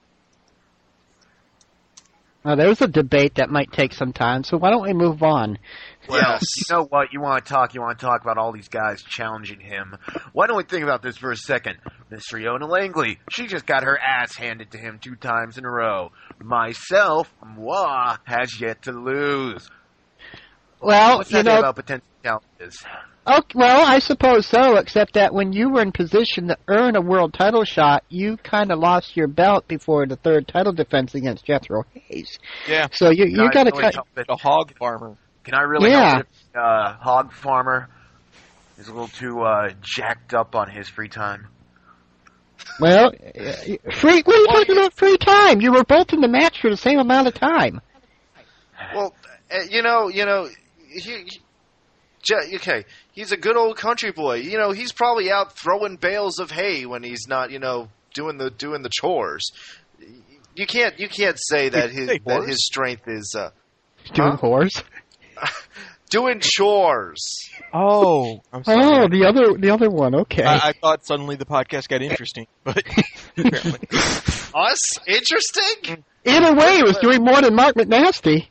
[SPEAKER 3] Now, there's a debate that might take some time, so why don't we move on?
[SPEAKER 5] Well,
[SPEAKER 4] Yes.
[SPEAKER 5] you know what? You want to talk, you want to talk about all these guys challenging him. Why don't we think about this for a second? Miss Riona Langley, she just got her ass handed to him two times in a row. Myself, moi, has yet to lose.
[SPEAKER 3] Well,
[SPEAKER 5] What's
[SPEAKER 3] you
[SPEAKER 5] that
[SPEAKER 3] know,
[SPEAKER 5] about potential challenges?
[SPEAKER 3] okay, well, I suppose so, except that when you were in position to earn a world title shot, you kind of lost your belt before the third title defense against Jethro Hayes.
[SPEAKER 2] Yeah.
[SPEAKER 3] So you
[SPEAKER 5] Can
[SPEAKER 3] you
[SPEAKER 5] I
[SPEAKER 3] got to
[SPEAKER 5] really
[SPEAKER 3] cut.
[SPEAKER 5] help it?
[SPEAKER 2] A hog farmer.
[SPEAKER 5] Can I really
[SPEAKER 3] Yeah.
[SPEAKER 5] help it if uh, Hog Farmer is a little too uh, jacked up on his free time?
[SPEAKER 3] Well, uh, free. What are you talking about? Free time? You were both in the match for the same amount of time.
[SPEAKER 4] Well, uh, you know, you know, he, he, Je- okay, he's a good old country boy. You know, he's probably out throwing bales of hay when he's not, you know, doing the doing the chores. You can't you can't say that his
[SPEAKER 2] say
[SPEAKER 4] that
[SPEAKER 2] horse?
[SPEAKER 4] his strength is uh,
[SPEAKER 3] Doing
[SPEAKER 4] Huh?
[SPEAKER 3] whores.
[SPEAKER 4] doing chores.
[SPEAKER 2] Oh, I'm sorry.
[SPEAKER 3] Oh, the other the other one. Okay.
[SPEAKER 2] I, I thought suddenly the podcast got interesting, but apparently.
[SPEAKER 4] Us interesting?
[SPEAKER 3] Either way, it was doing more than Mark McNasty.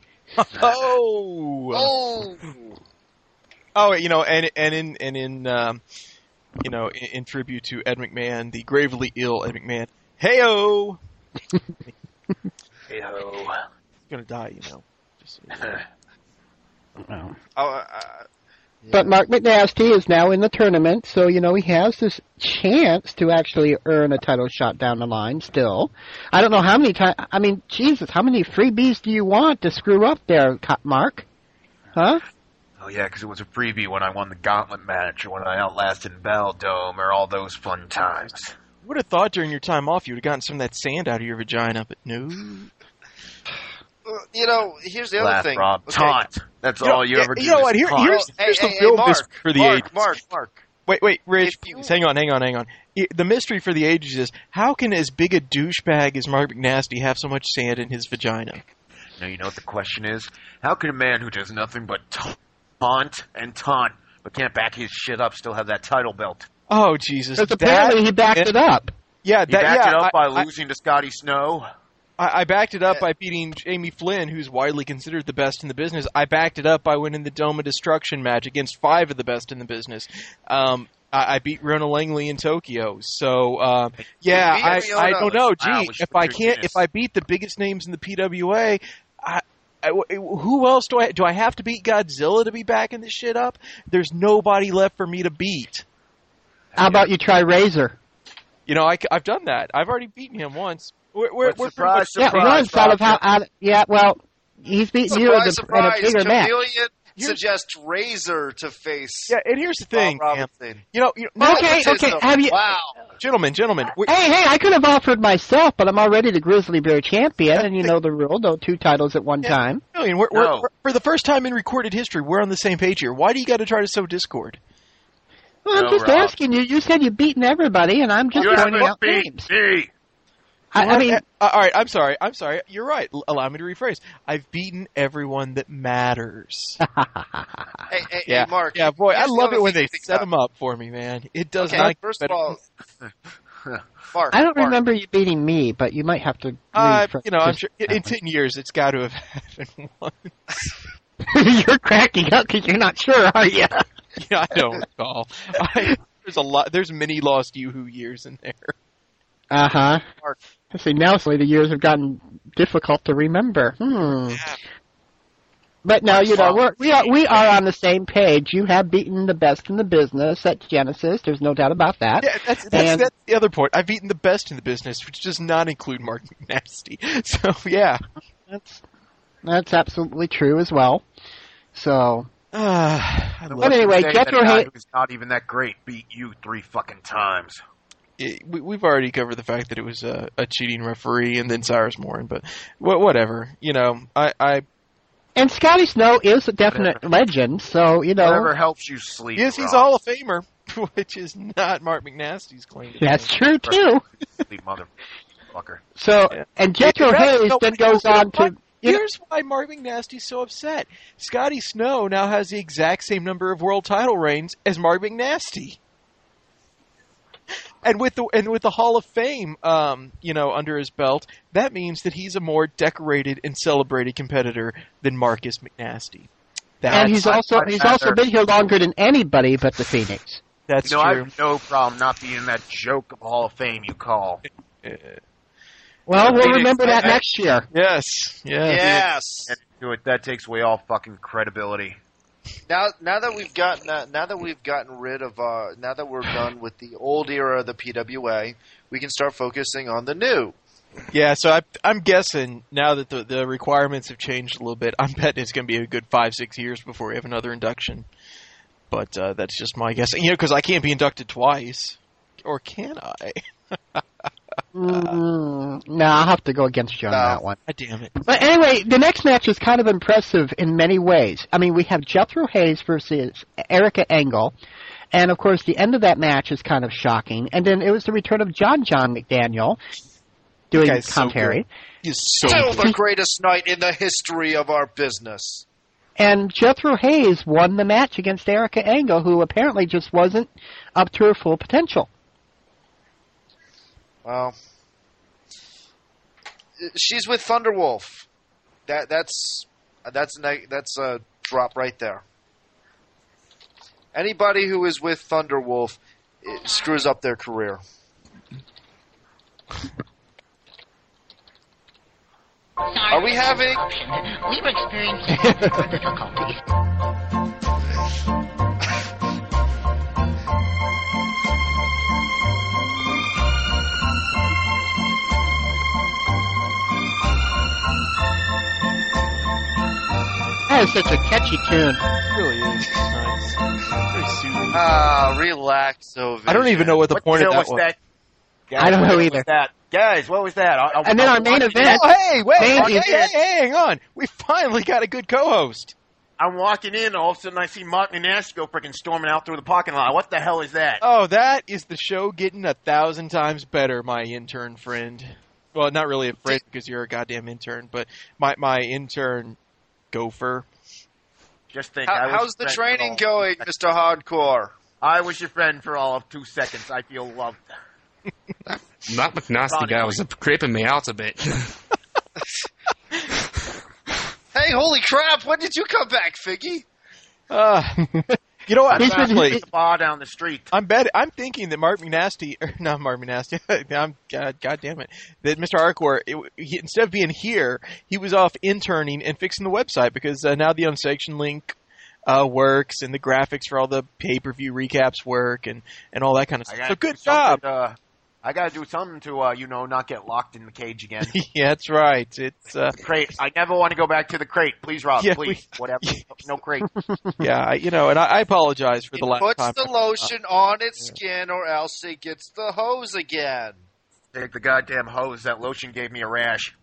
[SPEAKER 2] Oh.
[SPEAKER 4] Oh,
[SPEAKER 2] Oh, you know, and and in and in um, you know, in, in tribute to Ed McMahon, the gravely ill Ed McMahon. Heyo,
[SPEAKER 5] Hey ho.
[SPEAKER 2] he's gonna die, you know. Just, uh,
[SPEAKER 3] Oh.
[SPEAKER 4] oh uh,
[SPEAKER 3] But Mark McNasty is now in the tournament, so you know he has this chance to actually earn a title shot down the line. Still, I don't know how many times. I mean, Jesus, how many freebies do you want to screw up there, Co- Mark? Huh?
[SPEAKER 5] Oh yeah, because it was a freebie when I won the gauntlet match, or when I outlasted Bell Dome, or all those fun times.
[SPEAKER 2] I would have thought during your time off you would have gotten some of that sand out of your vagina, but no.
[SPEAKER 4] uh, you know, here's the other
[SPEAKER 5] Laugh,
[SPEAKER 4] thing.
[SPEAKER 5] Rob.
[SPEAKER 4] Okay.
[SPEAKER 5] Taunt. That's
[SPEAKER 2] You know,
[SPEAKER 5] all you
[SPEAKER 2] yeah,
[SPEAKER 5] ever do.
[SPEAKER 2] you know
[SPEAKER 5] is
[SPEAKER 2] what, here-
[SPEAKER 5] taunt.
[SPEAKER 2] here's-
[SPEAKER 4] Hey,
[SPEAKER 2] Here's the
[SPEAKER 4] hey,
[SPEAKER 2] real
[SPEAKER 4] hey, Mark,
[SPEAKER 2] mystery for the
[SPEAKER 4] Mark,
[SPEAKER 2] ages.
[SPEAKER 4] Mark, Mark.
[SPEAKER 2] Wait, wait, Rich,
[SPEAKER 4] If you-
[SPEAKER 2] hang on, hang on, hang on. I- The mystery for the ages is, how can as big a douchebag as Mark McNasty have so much sand in his vagina?
[SPEAKER 5] Now you know what the question is? How can a man who does nothing but taunt and taunt, but can't back his shit up, still have that title belt?
[SPEAKER 2] Oh, Jesus.
[SPEAKER 3] Because
[SPEAKER 2] that-
[SPEAKER 3] apparently he backed it up.
[SPEAKER 2] Yeah,
[SPEAKER 5] He
[SPEAKER 2] that,
[SPEAKER 5] backed
[SPEAKER 2] yeah,
[SPEAKER 5] it up
[SPEAKER 2] I,
[SPEAKER 5] by
[SPEAKER 2] I-
[SPEAKER 5] losing to Scotty Snow.
[SPEAKER 2] I, I backed it up by beating Jamie Flynn, who's widely considered the best in the business. I backed it up by winning the Dome of Destruction match against five of the best in the business. Um, I, I beat Riona Langley in Tokyo. So, uh, yeah,
[SPEAKER 4] beat
[SPEAKER 2] I,
[SPEAKER 4] Riona.
[SPEAKER 2] I don't know.
[SPEAKER 5] Wow,
[SPEAKER 2] Gee,
[SPEAKER 5] which
[SPEAKER 2] if I
[SPEAKER 5] was
[SPEAKER 2] can't,
[SPEAKER 5] goodness.
[SPEAKER 2] if I beat the biggest names in the P W A, I, I, who else do I, do I have to beat Godzilla to be backing this shit up? There's nobody left for me to beat.
[SPEAKER 3] How about you try Razor?
[SPEAKER 2] You know, I, have done that. I've already beaten him once. We're, we're,
[SPEAKER 5] But
[SPEAKER 2] we're
[SPEAKER 5] surprise,
[SPEAKER 3] Yeah,
[SPEAKER 5] surprise,
[SPEAKER 3] once out of how.
[SPEAKER 5] Rob.
[SPEAKER 3] Out, yeah, well, he's beaten you in,
[SPEAKER 4] Surprise,
[SPEAKER 3] the, in a
[SPEAKER 4] surprise.
[SPEAKER 3] bigger match.
[SPEAKER 4] Chameleon
[SPEAKER 2] Here's-
[SPEAKER 4] suggests Razor to face
[SPEAKER 2] Yeah, and here's the thing,
[SPEAKER 4] Bob
[SPEAKER 2] Cam.
[SPEAKER 4] Robinson.
[SPEAKER 2] You know, you know
[SPEAKER 3] Okay, okay.
[SPEAKER 4] Nepotism.
[SPEAKER 3] Have you?
[SPEAKER 4] Wow.
[SPEAKER 2] gentlemen, gentlemen. We,
[SPEAKER 3] Hey, hey! I could have offered myself, but I'm already the Grizzly Bear champion, and you know the rule: no two titles at one
[SPEAKER 2] Yeah.
[SPEAKER 3] time.
[SPEAKER 2] Million, we're, we're,
[SPEAKER 5] No.
[SPEAKER 2] we're- for the first time in recorded history, we're on the same page here. Why do you got to try to sow discord?
[SPEAKER 3] Well, I'm
[SPEAKER 5] No,
[SPEAKER 3] just
[SPEAKER 5] Rob.
[SPEAKER 3] asking you. You said you've beaten everybody, and I'm just
[SPEAKER 5] You
[SPEAKER 3] pointing
[SPEAKER 5] haven't
[SPEAKER 3] out
[SPEAKER 5] beat
[SPEAKER 3] names.
[SPEAKER 5] me.
[SPEAKER 3] I, I mean,
[SPEAKER 2] Uh, all right, I'm sorry. I'm sorry. You're right. L- allow me to rephrase. I've beaten everyone that matters.
[SPEAKER 4] Hey, hey,
[SPEAKER 2] yeah,
[SPEAKER 4] hey, Mark.
[SPEAKER 2] yeah, boy, I
[SPEAKER 4] here's the
[SPEAKER 2] love
[SPEAKER 4] other
[SPEAKER 2] it when
[SPEAKER 4] thing
[SPEAKER 2] they
[SPEAKER 4] to think
[SPEAKER 2] set
[SPEAKER 4] about.
[SPEAKER 2] them up for me, man. It does
[SPEAKER 4] Okay,
[SPEAKER 2] not.
[SPEAKER 4] first
[SPEAKER 2] get
[SPEAKER 4] of
[SPEAKER 2] better.
[SPEAKER 4] all, Mark.
[SPEAKER 3] I don't
[SPEAKER 4] Mark,
[SPEAKER 3] remember you beating me, but you might have to.
[SPEAKER 2] Uh,
[SPEAKER 3] refresh
[SPEAKER 2] you know, I'm
[SPEAKER 3] this-
[SPEAKER 2] sure in in ten years it's got to have happened once.
[SPEAKER 3] You're cracking up because you're not sure, are you?
[SPEAKER 2] Yeah, I don't recall. I, there's a lot. There's many lost Yoo-hoo years in there.
[SPEAKER 3] Uh huh. See, now the years have gotten difficult to remember. Hmm.
[SPEAKER 2] Yeah.
[SPEAKER 3] But no, you know, we're, we are we are on the same page. You have beaten the best in the business at Genesis. There's no doubt about that.
[SPEAKER 2] Yeah, that's that's,
[SPEAKER 3] And-
[SPEAKER 2] that's the other point. I've eaten the best in the business, which does not include Mark McNasty. So yeah.
[SPEAKER 3] That's that's absolutely true as well. So,
[SPEAKER 2] Uh, I
[SPEAKER 5] And
[SPEAKER 2] love
[SPEAKER 3] But anyway,
[SPEAKER 5] say
[SPEAKER 3] Jethro
[SPEAKER 5] that guy
[SPEAKER 3] Hay-
[SPEAKER 5] who's not even that great beat you three fucking times.
[SPEAKER 2] it, we, we've already covered the fact that it was a, a cheating referee and then Cyrus Morin, but wh- whatever. You know, I, I
[SPEAKER 3] and Scotty Snow is a definite
[SPEAKER 5] Whatever.
[SPEAKER 3] legend. So you know,
[SPEAKER 5] Whatever helps you sleep.
[SPEAKER 2] yes, he's
[SPEAKER 5] Rob.
[SPEAKER 2] Hall of Famer, which is not Mark McNasty's claim. to
[SPEAKER 3] that's
[SPEAKER 2] fame.
[SPEAKER 3] true too.
[SPEAKER 5] Sleep, motherfucker.
[SPEAKER 3] So,
[SPEAKER 2] Yeah.
[SPEAKER 3] and Jethro
[SPEAKER 2] That's-
[SPEAKER 3] Hayes
[SPEAKER 2] no,
[SPEAKER 3] then
[SPEAKER 2] no,
[SPEAKER 3] goes
[SPEAKER 2] you know
[SPEAKER 3] on to.
[SPEAKER 2] what?
[SPEAKER 3] You know,
[SPEAKER 2] Here's why Mark McNasty's so upset. Scotty Snow now has the exact same number of world title reigns as Mark McNasty. And with the and with the Hall of Fame, um, you know, under his belt, that means that he's a more decorated and celebrated competitor than Marcus McNasty. That's,
[SPEAKER 3] and he's also
[SPEAKER 5] I'd
[SPEAKER 3] he's
[SPEAKER 5] rather-
[SPEAKER 3] also been here longer than anybody but the Phoenix.
[SPEAKER 2] that's
[SPEAKER 5] You know, I
[SPEAKER 2] true.
[SPEAKER 5] have no problem not being in that joke of Hall of Fame you call.
[SPEAKER 2] Uh,
[SPEAKER 3] Well, we'll
[SPEAKER 5] Phoenix,
[SPEAKER 3] remember that
[SPEAKER 5] I-
[SPEAKER 3] next year.
[SPEAKER 2] yes, yes.
[SPEAKER 4] Yes.
[SPEAKER 5] And do it. That takes away all fucking credibility.
[SPEAKER 4] Now, now that we've gotten uh, now that we've gotten rid of uh, now that we're done with the old era of the P W A, we can start focusing on the new.
[SPEAKER 2] Yeah, so I, I'm guessing now that the, the requirements have changed a little bit, I'm betting it's going to be a good five, six years before we have another induction. But uh, that's just my guess. You know, because I can't be inducted twice. Or can I?
[SPEAKER 3] Mm, no, I'll have to go against you on
[SPEAKER 4] No.
[SPEAKER 3] that one.
[SPEAKER 2] God damn it.
[SPEAKER 3] But anyway, the next match is kind of impressive in many ways. I mean, we have Jethro Hayes versus Erica Engel. And, of course, the end of that match is kind of shocking. And then it was the return of John John McDaniel doing
[SPEAKER 2] guy's so
[SPEAKER 3] commentary.
[SPEAKER 2] good. He's so
[SPEAKER 4] Still
[SPEAKER 2] good.
[SPEAKER 4] the greatest night in the history of our business.
[SPEAKER 3] And Jethro Hayes won the match against Erica Engel, who apparently just wasn't up to her full potential.
[SPEAKER 4] Well, she's with Thunderwolf. That that's that's a, that's a drop right there. Anybody who is with Thunderwolf it screws up their career. Are we having?
[SPEAKER 7] We've experienced technical difficulties.
[SPEAKER 3] That is such a catchy tune.
[SPEAKER 2] It really is. It's nice. Very soothing.
[SPEAKER 4] Ah, relax, Ovision.
[SPEAKER 2] I don't even know what the
[SPEAKER 5] what
[SPEAKER 2] point
[SPEAKER 5] the
[SPEAKER 2] of
[SPEAKER 5] hell
[SPEAKER 2] that
[SPEAKER 5] was
[SPEAKER 2] was.
[SPEAKER 5] that? Guys,
[SPEAKER 3] I don't know
[SPEAKER 5] what was
[SPEAKER 3] either.
[SPEAKER 5] That? Guys, what was that? I, I,
[SPEAKER 3] And then
[SPEAKER 5] I-
[SPEAKER 3] our main
[SPEAKER 5] I-
[SPEAKER 3] event-
[SPEAKER 2] Oh, hey, wait,
[SPEAKER 3] Main
[SPEAKER 2] hey, hey,
[SPEAKER 3] event.
[SPEAKER 2] hey, hang on. We finally got a good co-host.
[SPEAKER 5] I'm walking in, all of a sudden I see Mark McNasty go freaking storming out through the parking lot. What the hell is that?
[SPEAKER 2] Oh, that is the show getting a thousand times better, my intern friend. Well, not really a friend because you're a goddamn intern, but my my intern gopher.
[SPEAKER 5] Just think. I
[SPEAKER 4] How,
[SPEAKER 5] was
[SPEAKER 4] how's the
[SPEAKER 5] your friend for
[SPEAKER 4] training
[SPEAKER 5] all-
[SPEAKER 4] going, Mister Hardcore?
[SPEAKER 5] I was your friend for all of two seconds. I feel loved.
[SPEAKER 6] That McNasty guy was creeping me out a bit.
[SPEAKER 4] Hey, holy crap! When did you come back, Figgy?
[SPEAKER 2] Uh, you know what?
[SPEAKER 3] He's been-
[SPEAKER 2] Honestly,
[SPEAKER 5] The bar down the street.
[SPEAKER 2] I'm bet I'm thinking that Mark McNasty, or not Mark McNasty, I'm God, God damn it, that Mister Hardcore, it, he, instead of being here, he was off interning and fixing the website because uh, now the unsanctioned link uh, works and the graphics for all the pay per view recaps work and, and all that kind of
[SPEAKER 5] I
[SPEAKER 2] stuff.
[SPEAKER 5] gotta
[SPEAKER 2] So good
[SPEAKER 5] do something
[SPEAKER 2] job.
[SPEAKER 5] to- I got to do something to, uh, you know, not get locked in the cage again.
[SPEAKER 2] Yeah, that's right. It's uh,
[SPEAKER 5] Crate. I never want to go back to the crate. Please, Rob.
[SPEAKER 2] Yeah,
[SPEAKER 5] please. Whatever. No crate.
[SPEAKER 2] yeah, I- you know, and I, I apologize for
[SPEAKER 4] It
[SPEAKER 2] the last
[SPEAKER 4] puts
[SPEAKER 2] time.
[SPEAKER 4] the lotion on its skin, or else it gets the hose again.
[SPEAKER 5] Take the goddamn hose. That lotion gave me a rash.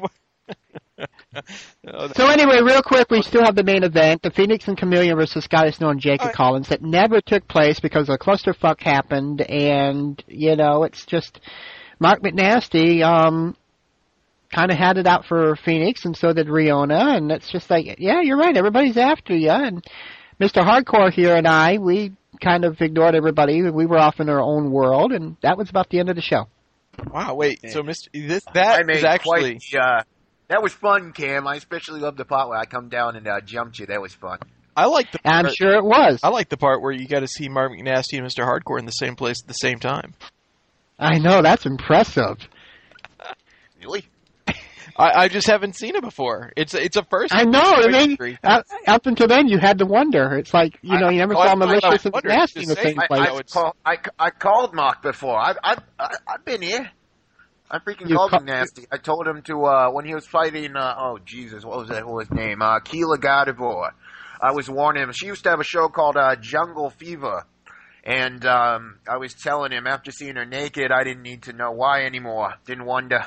[SPEAKER 2] Uh,
[SPEAKER 3] So anyway, real quick, we still have the main event, the Phoenix and Chameleon versus Scotty Snow and Jacob
[SPEAKER 2] All right.
[SPEAKER 3] Collins, that never took place because a clusterfuck happened, and, you know, it's just, Mark McNasty, um, kind of had it out for Phoenix, and so did Riona, and it's just like, yeah, you're right, everybody's after you, and Mister Hardcore here and I, we kind of ignored everybody, we were off in our own world, and that was about the end of the show.
[SPEAKER 2] wow, wait, so Mister This that
[SPEAKER 5] I made
[SPEAKER 2] is actually
[SPEAKER 5] quite the, uh, that was fun, Cam. I especially loved the part where I come down and uh, jumped you. That was fun.
[SPEAKER 2] I like the.
[SPEAKER 3] And I'm
[SPEAKER 2] part,
[SPEAKER 3] sure it was.
[SPEAKER 2] I like the part where you got to see Mark McNasty and Mister Hardcore in the same place at the same time.
[SPEAKER 3] I know, that's impressive.
[SPEAKER 5] Really?
[SPEAKER 2] I, I just haven't seen it before. It's it's a first.
[SPEAKER 3] I know. I mean,
[SPEAKER 2] history.
[SPEAKER 3] up, up until then, you had to wonder. It's like you know, you never
[SPEAKER 2] I-
[SPEAKER 3] saw
[SPEAKER 2] I-
[SPEAKER 3] Malicious
[SPEAKER 2] I
[SPEAKER 3] and
[SPEAKER 2] wondered,
[SPEAKER 3] Nasty in the
[SPEAKER 2] just
[SPEAKER 3] same
[SPEAKER 2] saying,
[SPEAKER 3] place.
[SPEAKER 5] I, I, call, I, I called Mark before. I've, I've, I- I've been here. I freaking
[SPEAKER 3] You
[SPEAKER 5] called
[SPEAKER 3] ca-
[SPEAKER 5] him nasty. I told him to, uh, when he was fighting, uh, oh, Jesus, what was that, what was his name? Uh, Keela Gardevoir. I was warning him. She used to have a show called, uh, Jungle Fever. And, um, I was telling him after seeing her naked, I didn't need to know why anymore. Didn't wonder.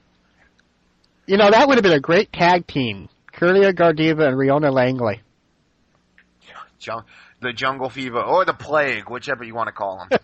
[SPEAKER 3] You know, that would have been a great tag team. Curlia Gardiva and Riona Langley.
[SPEAKER 5] Jung- the Jungle Fever, or the Plague, whichever you want to call him.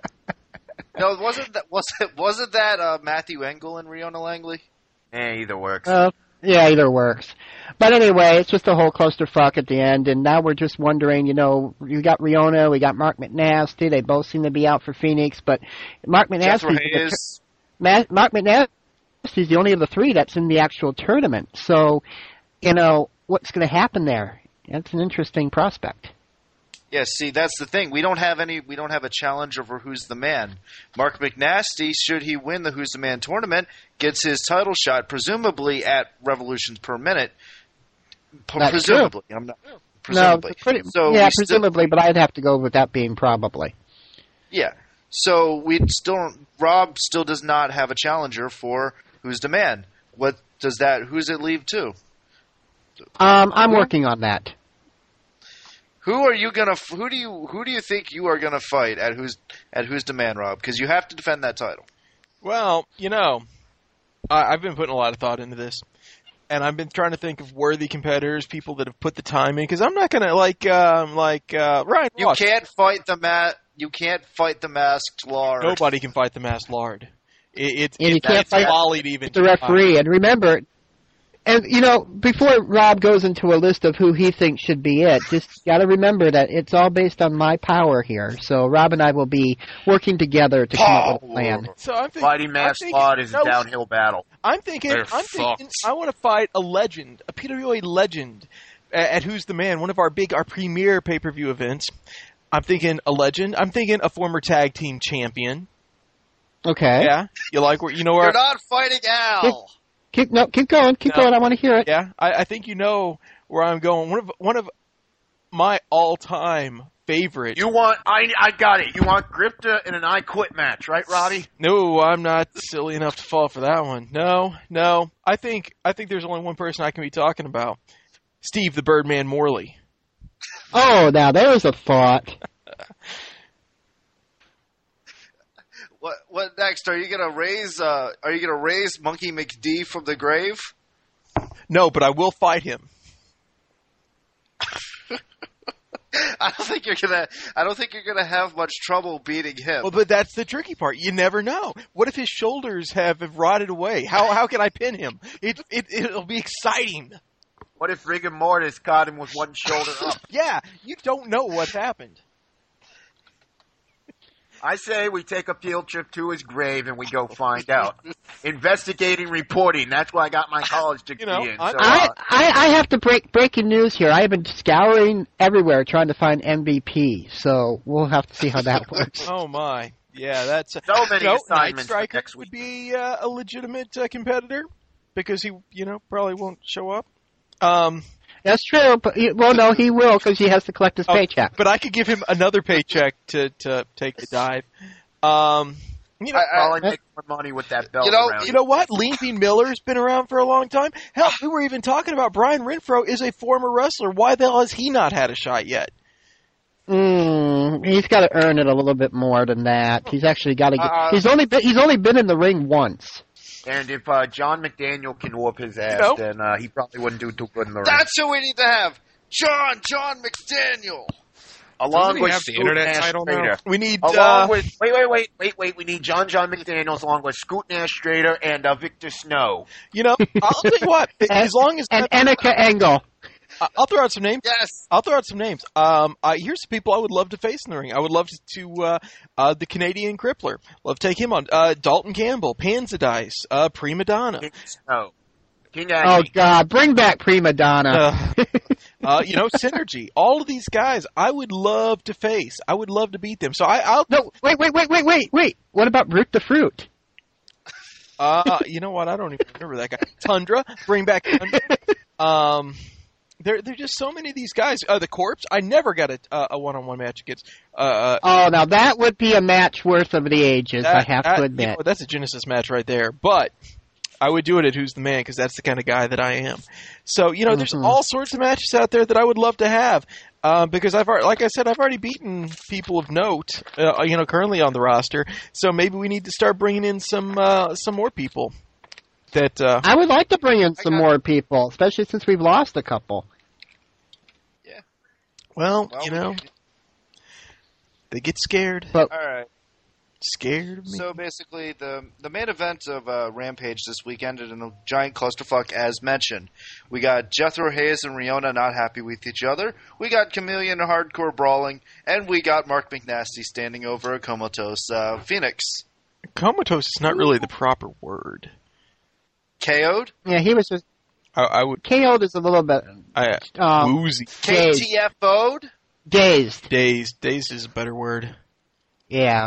[SPEAKER 4] No, wasn't that was it wasn't that uh, Matthew Engel and Riona Langley?
[SPEAKER 5] eh, either works.
[SPEAKER 3] Uh, yeah, either works. But anyway, it's just a whole clusterfuck at the end, and now we're just wondering, you know, we got Riona, we got Mark McNasty, they both seem to be out for Phoenix, but Mark
[SPEAKER 4] Jethro
[SPEAKER 3] McNasty,
[SPEAKER 4] Hayes.
[SPEAKER 3] Ma- Mark McNasty's the only of the three that's in the actual tournament. So, you know, what's going to happen there? That's an interesting prospect.
[SPEAKER 4] Yes, see, that's the thing. We don't have any. We don't have a challenger for Who's the Man. Mark McNasty, should he win the Who's the Man tournament, gets his title shot, presumably at revolutions per minute. P-
[SPEAKER 3] That's
[SPEAKER 4] presumably, I'm not. Presumably.
[SPEAKER 3] No, pretty,
[SPEAKER 4] so
[SPEAKER 3] yeah,
[SPEAKER 4] we still-
[SPEAKER 3] presumably, but I'd have to go with that being probably.
[SPEAKER 4] yeah. So we still. Rob still does not have a challenger for Who's the Man. What does that? Who's it leave to?
[SPEAKER 3] Um, I'm working on that.
[SPEAKER 4] Who are you gonna? Who do you? Who do you think you are gonna fight at Who's at Who's the Man, Rob? Because you have to defend that title.
[SPEAKER 2] Well, you know, I, I've been putting a lot of thought into this, and I've been trying to think of worthy competitors, people that have put the time in. Because I'm not gonna like um, like uh, Ryan
[SPEAKER 4] You
[SPEAKER 2] Ross.
[SPEAKER 4] can't fight the ma- You can't fight the masked lord.
[SPEAKER 2] Nobody can fight the masked lard. It, it's
[SPEAKER 3] And you
[SPEAKER 2] it's
[SPEAKER 3] can't fight
[SPEAKER 2] folly to even
[SPEAKER 3] the referee. And remember, and you know, before Rob goes into a list of who he thinks should be it, just got to remember that it's all based on my power here. So Rob and I will be working together to come up with a plan.
[SPEAKER 2] So I'm thinking,
[SPEAKER 5] Fighting
[SPEAKER 2] I'm
[SPEAKER 5] Mass
[SPEAKER 2] thinking-
[SPEAKER 5] Squad is a
[SPEAKER 2] no,
[SPEAKER 5] downhill battle.
[SPEAKER 2] I'm thinking,
[SPEAKER 6] They're
[SPEAKER 2] I'm thinking,
[SPEAKER 6] fucked.
[SPEAKER 2] I want to fight a legend, a P W A legend, at, at Who's the Man, one of our big, our premier pay-per-view events. I'm thinking a legend. I'm thinking a former tag team champion.
[SPEAKER 3] Okay.
[SPEAKER 2] Yeah, you like where you know where?
[SPEAKER 4] You're not fighting Al.
[SPEAKER 3] Keep no, keep going, keep
[SPEAKER 2] No.
[SPEAKER 3] going. I want to hear it.
[SPEAKER 2] Yeah, I, I think you know where I'm going. One of one of my all-time favorite.
[SPEAKER 5] You want, I, I got it. You want Grifta in an I Quit match, right, Robbie?
[SPEAKER 2] No, I'm not silly enough to fall for that one. No, no. I think I think there's only one person I can be talking about. Steve the Birdman Morley.
[SPEAKER 3] Oh, now there's a thought.
[SPEAKER 4] What? What next? Are you gonna raise? Uh, are you gonna raise Monkey McD from the grave?
[SPEAKER 2] No, but I will fight him.
[SPEAKER 4] I don't think you're gonna. I don't think you're gonna have much trouble beating him.
[SPEAKER 2] Well, but that's the tricky part. You never know. What if his shoulders have, have rotted away? How how can I pin him? It it it'll be exciting.
[SPEAKER 5] What if rigor mortis caught him with one shoulder up?
[SPEAKER 2] Yeah, you don't know what's happened.
[SPEAKER 5] I say we take a field trip to his grave and we go find out. Investigating, reporting. That's why I got my college degree
[SPEAKER 2] You know,
[SPEAKER 5] in.
[SPEAKER 2] I-
[SPEAKER 5] So,
[SPEAKER 3] I,
[SPEAKER 5] uh,
[SPEAKER 3] I, I have to break breaking news here. I have been scouring everywhere trying to find M V P, so we'll have to see how that works.
[SPEAKER 2] Oh my, yeah, that's
[SPEAKER 5] so many
[SPEAKER 2] you know, Night
[SPEAKER 5] assignments for
[SPEAKER 2] Striker
[SPEAKER 5] next
[SPEAKER 2] would
[SPEAKER 5] week.
[SPEAKER 2] be uh, a legitimate uh, competitor because he, you know, probably won't show up. Um,
[SPEAKER 3] That's true, but he, well, no, he will because he has to collect his
[SPEAKER 2] oh,
[SPEAKER 3] paycheck.
[SPEAKER 2] but I could give him another paycheck to to take the dive. Um, you know,
[SPEAKER 4] I-
[SPEAKER 5] Probably make more money with that belt
[SPEAKER 4] You know-
[SPEAKER 5] around.
[SPEAKER 2] You know what? Lean Bean Miller's been around for a long time. Hell, we were even talking about Brian Renfro is a former wrestler. Why the hell has he not had a shot yet?
[SPEAKER 3] Mm, he's got to earn it a little bit more than that. He's actually got to get.
[SPEAKER 5] Uh,
[SPEAKER 3] he's only been, he's only been in the ring once.
[SPEAKER 5] And if uh, John McDaniel can whoop his ass,
[SPEAKER 2] know?
[SPEAKER 5] then uh, he probably wouldn't do too good in the ring.
[SPEAKER 4] That's who we need to have. John, John McDaniel.
[SPEAKER 5] Along
[SPEAKER 6] Doesn't he
[SPEAKER 5] with
[SPEAKER 6] have the
[SPEAKER 5] Scoot
[SPEAKER 6] internet
[SPEAKER 5] Nash
[SPEAKER 6] title now?
[SPEAKER 5] Strader.
[SPEAKER 2] We need.
[SPEAKER 5] Along
[SPEAKER 2] Uh,
[SPEAKER 5] with wait, wait, wait, wait, wait. We need John John McDaniels along with Scoot Nash Strader and uh, Victor Snow.
[SPEAKER 2] you know, I'll tell you what. As long as
[SPEAKER 3] And Annika Engel.
[SPEAKER 2] I- I'll throw out some names.
[SPEAKER 4] Yes.
[SPEAKER 2] I'll throw out some names. Um, uh, here's some people I would love to face in the ring. I would love to, to uh, uh, the Canadian Crippler. Love to take him on. Uh, Dalton Campbell, Panzadice, uh, Prima Donna.
[SPEAKER 5] Victor Snow. King
[SPEAKER 3] Oh
[SPEAKER 5] Agony.
[SPEAKER 3] God, bring back Prima Donna.
[SPEAKER 2] Uh, uh, you know, synergy. All of these guys, I would love to face. I would love to beat them. So I, I'll.
[SPEAKER 3] No, wait, wait, wait, wait, wait, wait. What about Brute the Fruit?
[SPEAKER 2] Uh, you know what? I don't even remember that guy. Tundra, bring back Tundra. Um, there, there are just so many of these guys. Uh, the Corpse. I never got a uh, a one-on-one match against. Uh,
[SPEAKER 3] Oh, now that would be a match worth of the ages,
[SPEAKER 2] that,
[SPEAKER 3] I have
[SPEAKER 2] that-
[SPEAKER 3] to
[SPEAKER 2] you
[SPEAKER 3] admit.
[SPEAKER 2] know, that's a Genesis match right there. But I would do it at Who's the Man because that's the kind of guy that I am. So you know, there's
[SPEAKER 3] Mhm.
[SPEAKER 2] all sorts of matches out there that I would love to have. Uh, because I've already, like I said, I've already beaten people of note, uh, you know, currently on the roster. So maybe we need to start bringing in some uh, some more people. That uh,
[SPEAKER 3] I would like to bring in
[SPEAKER 4] I
[SPEAKER 3] some
[SPEAKER 4] got-
[SPEAKER 3] more people, especially since we've lost a couple.
[SPEAKER 2] well,
[SPEAKER 4] Well,
[SPEAKER 2] you
[SPEAKER 4] we-
[SPEAKER 2] know, they get scared,
[SPEAKER 4] All right.
[SPEAKER 2] scared of me.
[SPEAKER 4] So basically, the the main event of uh, Rampage this week ended in a giant clusterfuck, as mentioned. We got Jethro Hayes and Riona not happy with each other. We got Chameleon hardcore brawling, and we got Mark McNasty standing over a comatose uh, Phoenix.
[SPEAKER 2] Comatose is not really the proper word.
[SPEAKER 4] K O'd?
[SPEAKER 3] Yeah, he was just
[SPEAKER 2] I, I would,
[SPEAKER 3] K O'd is a little bit
[SPEAKER 2] I
[SPEAKER 3] um,
[SPEAKER 2] woozy,
[SPEAKER 3] dazed.
[SPEAKER 4] K T F O'd?
[SPEAKER 3] dazed.
[SPEAKER 2] dazed, dazed is a better word.
[SPEAKER 3] Yeah.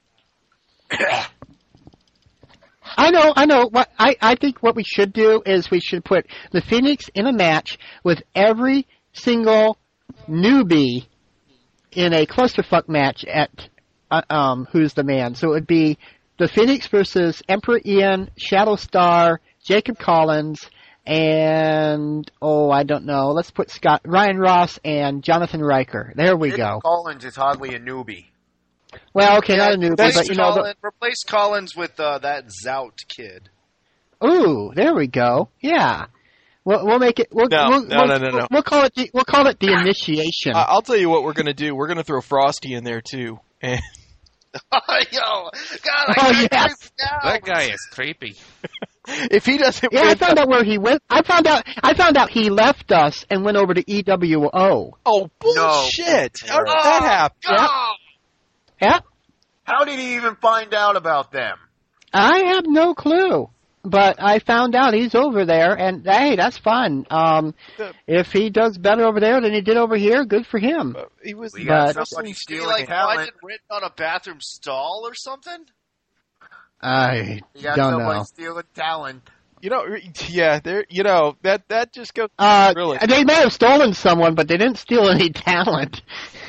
[SPEAKER 3] I know, I know. What I, I think what we should do is we should put the Phoenix in a match with every single newbie in a clusterfuck match at uh, um Who's the Man. So it would be the Phoenix versus Emperor Ian, Shadow Star, Jacob Collins, and oh, I don't know. Let's put Scott Ryan Ross and Jonathan Riker. There we go.
[SPEAKER 5] Collins is hardly a newbie.
[SPEAKER 3] Well, okay, not a newbie,
[SPEAKER 4] Replace,
[SPEAKER 3] but you know. The,
[SPEAKER 4] Collins, replace Collins with uh, that Zout kid.
[SPEAKER 3] Ooh, there we go. Yeah, we'll we'll make it. We'll,
[SPEAKER 2] No,
[SPEAKER 3] we'll,
[SPEAKER 2] no,
[SPEAKER 3] we'll,
[SPEAKER 2] no, no, no.
[SPEAKER 3] We'll call it. The, we'll call it the initiation.
[SPEAKER 2] I, I'll tell you what we're gonna do. We're gonna throw Frosty in there too. And
[SPEAKER 4] Yo, God, I
[SPEAKER 3] Oh,
[SPEAKER 4] can't
[SPEAKER 3] yes.
[SPEAKER 4] creep now.
[SPEAKER 6] That guy is creepy.
[SPEAKER 2] if he doesn't
[SPEAKER 3] yeah, I
[SPEAKER 2] win,
[SPEAKER 3] found out where he went. I found out. I found out he left us and went over to E W O.
[SPEAKER 2] oh bullshit! How did
[SPEAKER 5] Oh,
[SPEAKER 2] that happen?
[SPEAKER 5] God!
[SPEAKER 3] Yeah,
[SPEAKER 5] How did he even find out about them?
[SPEAKER 3] I have no clue, but I found out he's over there, and hey, that's fun. Um,
[SPEAKER 2] The-
[SPEAKER 3] if he does better over there than he did over here, good for him.
[SPEAKER 2] Uh, He was.
[SPEAKER 5] We got
[SPEAKER 3] But-
[SPEAKER 5] somebody
[SPEAKER 4] Did he
[SPEAKER 5] stealing
[SPEAKER 4] like find
[SPEAKER 5] talent.
[SPEAKER 4] it written on a bathroom stall or something?
[SPEAKER 3] I
[SPEAKER 5] We got
[SPEAKER 3] don't
[SPEAKER 5] somebody
[SPEAKER 3] know.
[SPEAKER 5] stealing talent.
[SPEAKER 2] You know, yeah, there. You know that that just goes.
[SPEAKER 3] Uh,
[SPEAKER 2] Really?
[SPEAKER 3] They may have stolen someone, but they didn't steal any talent.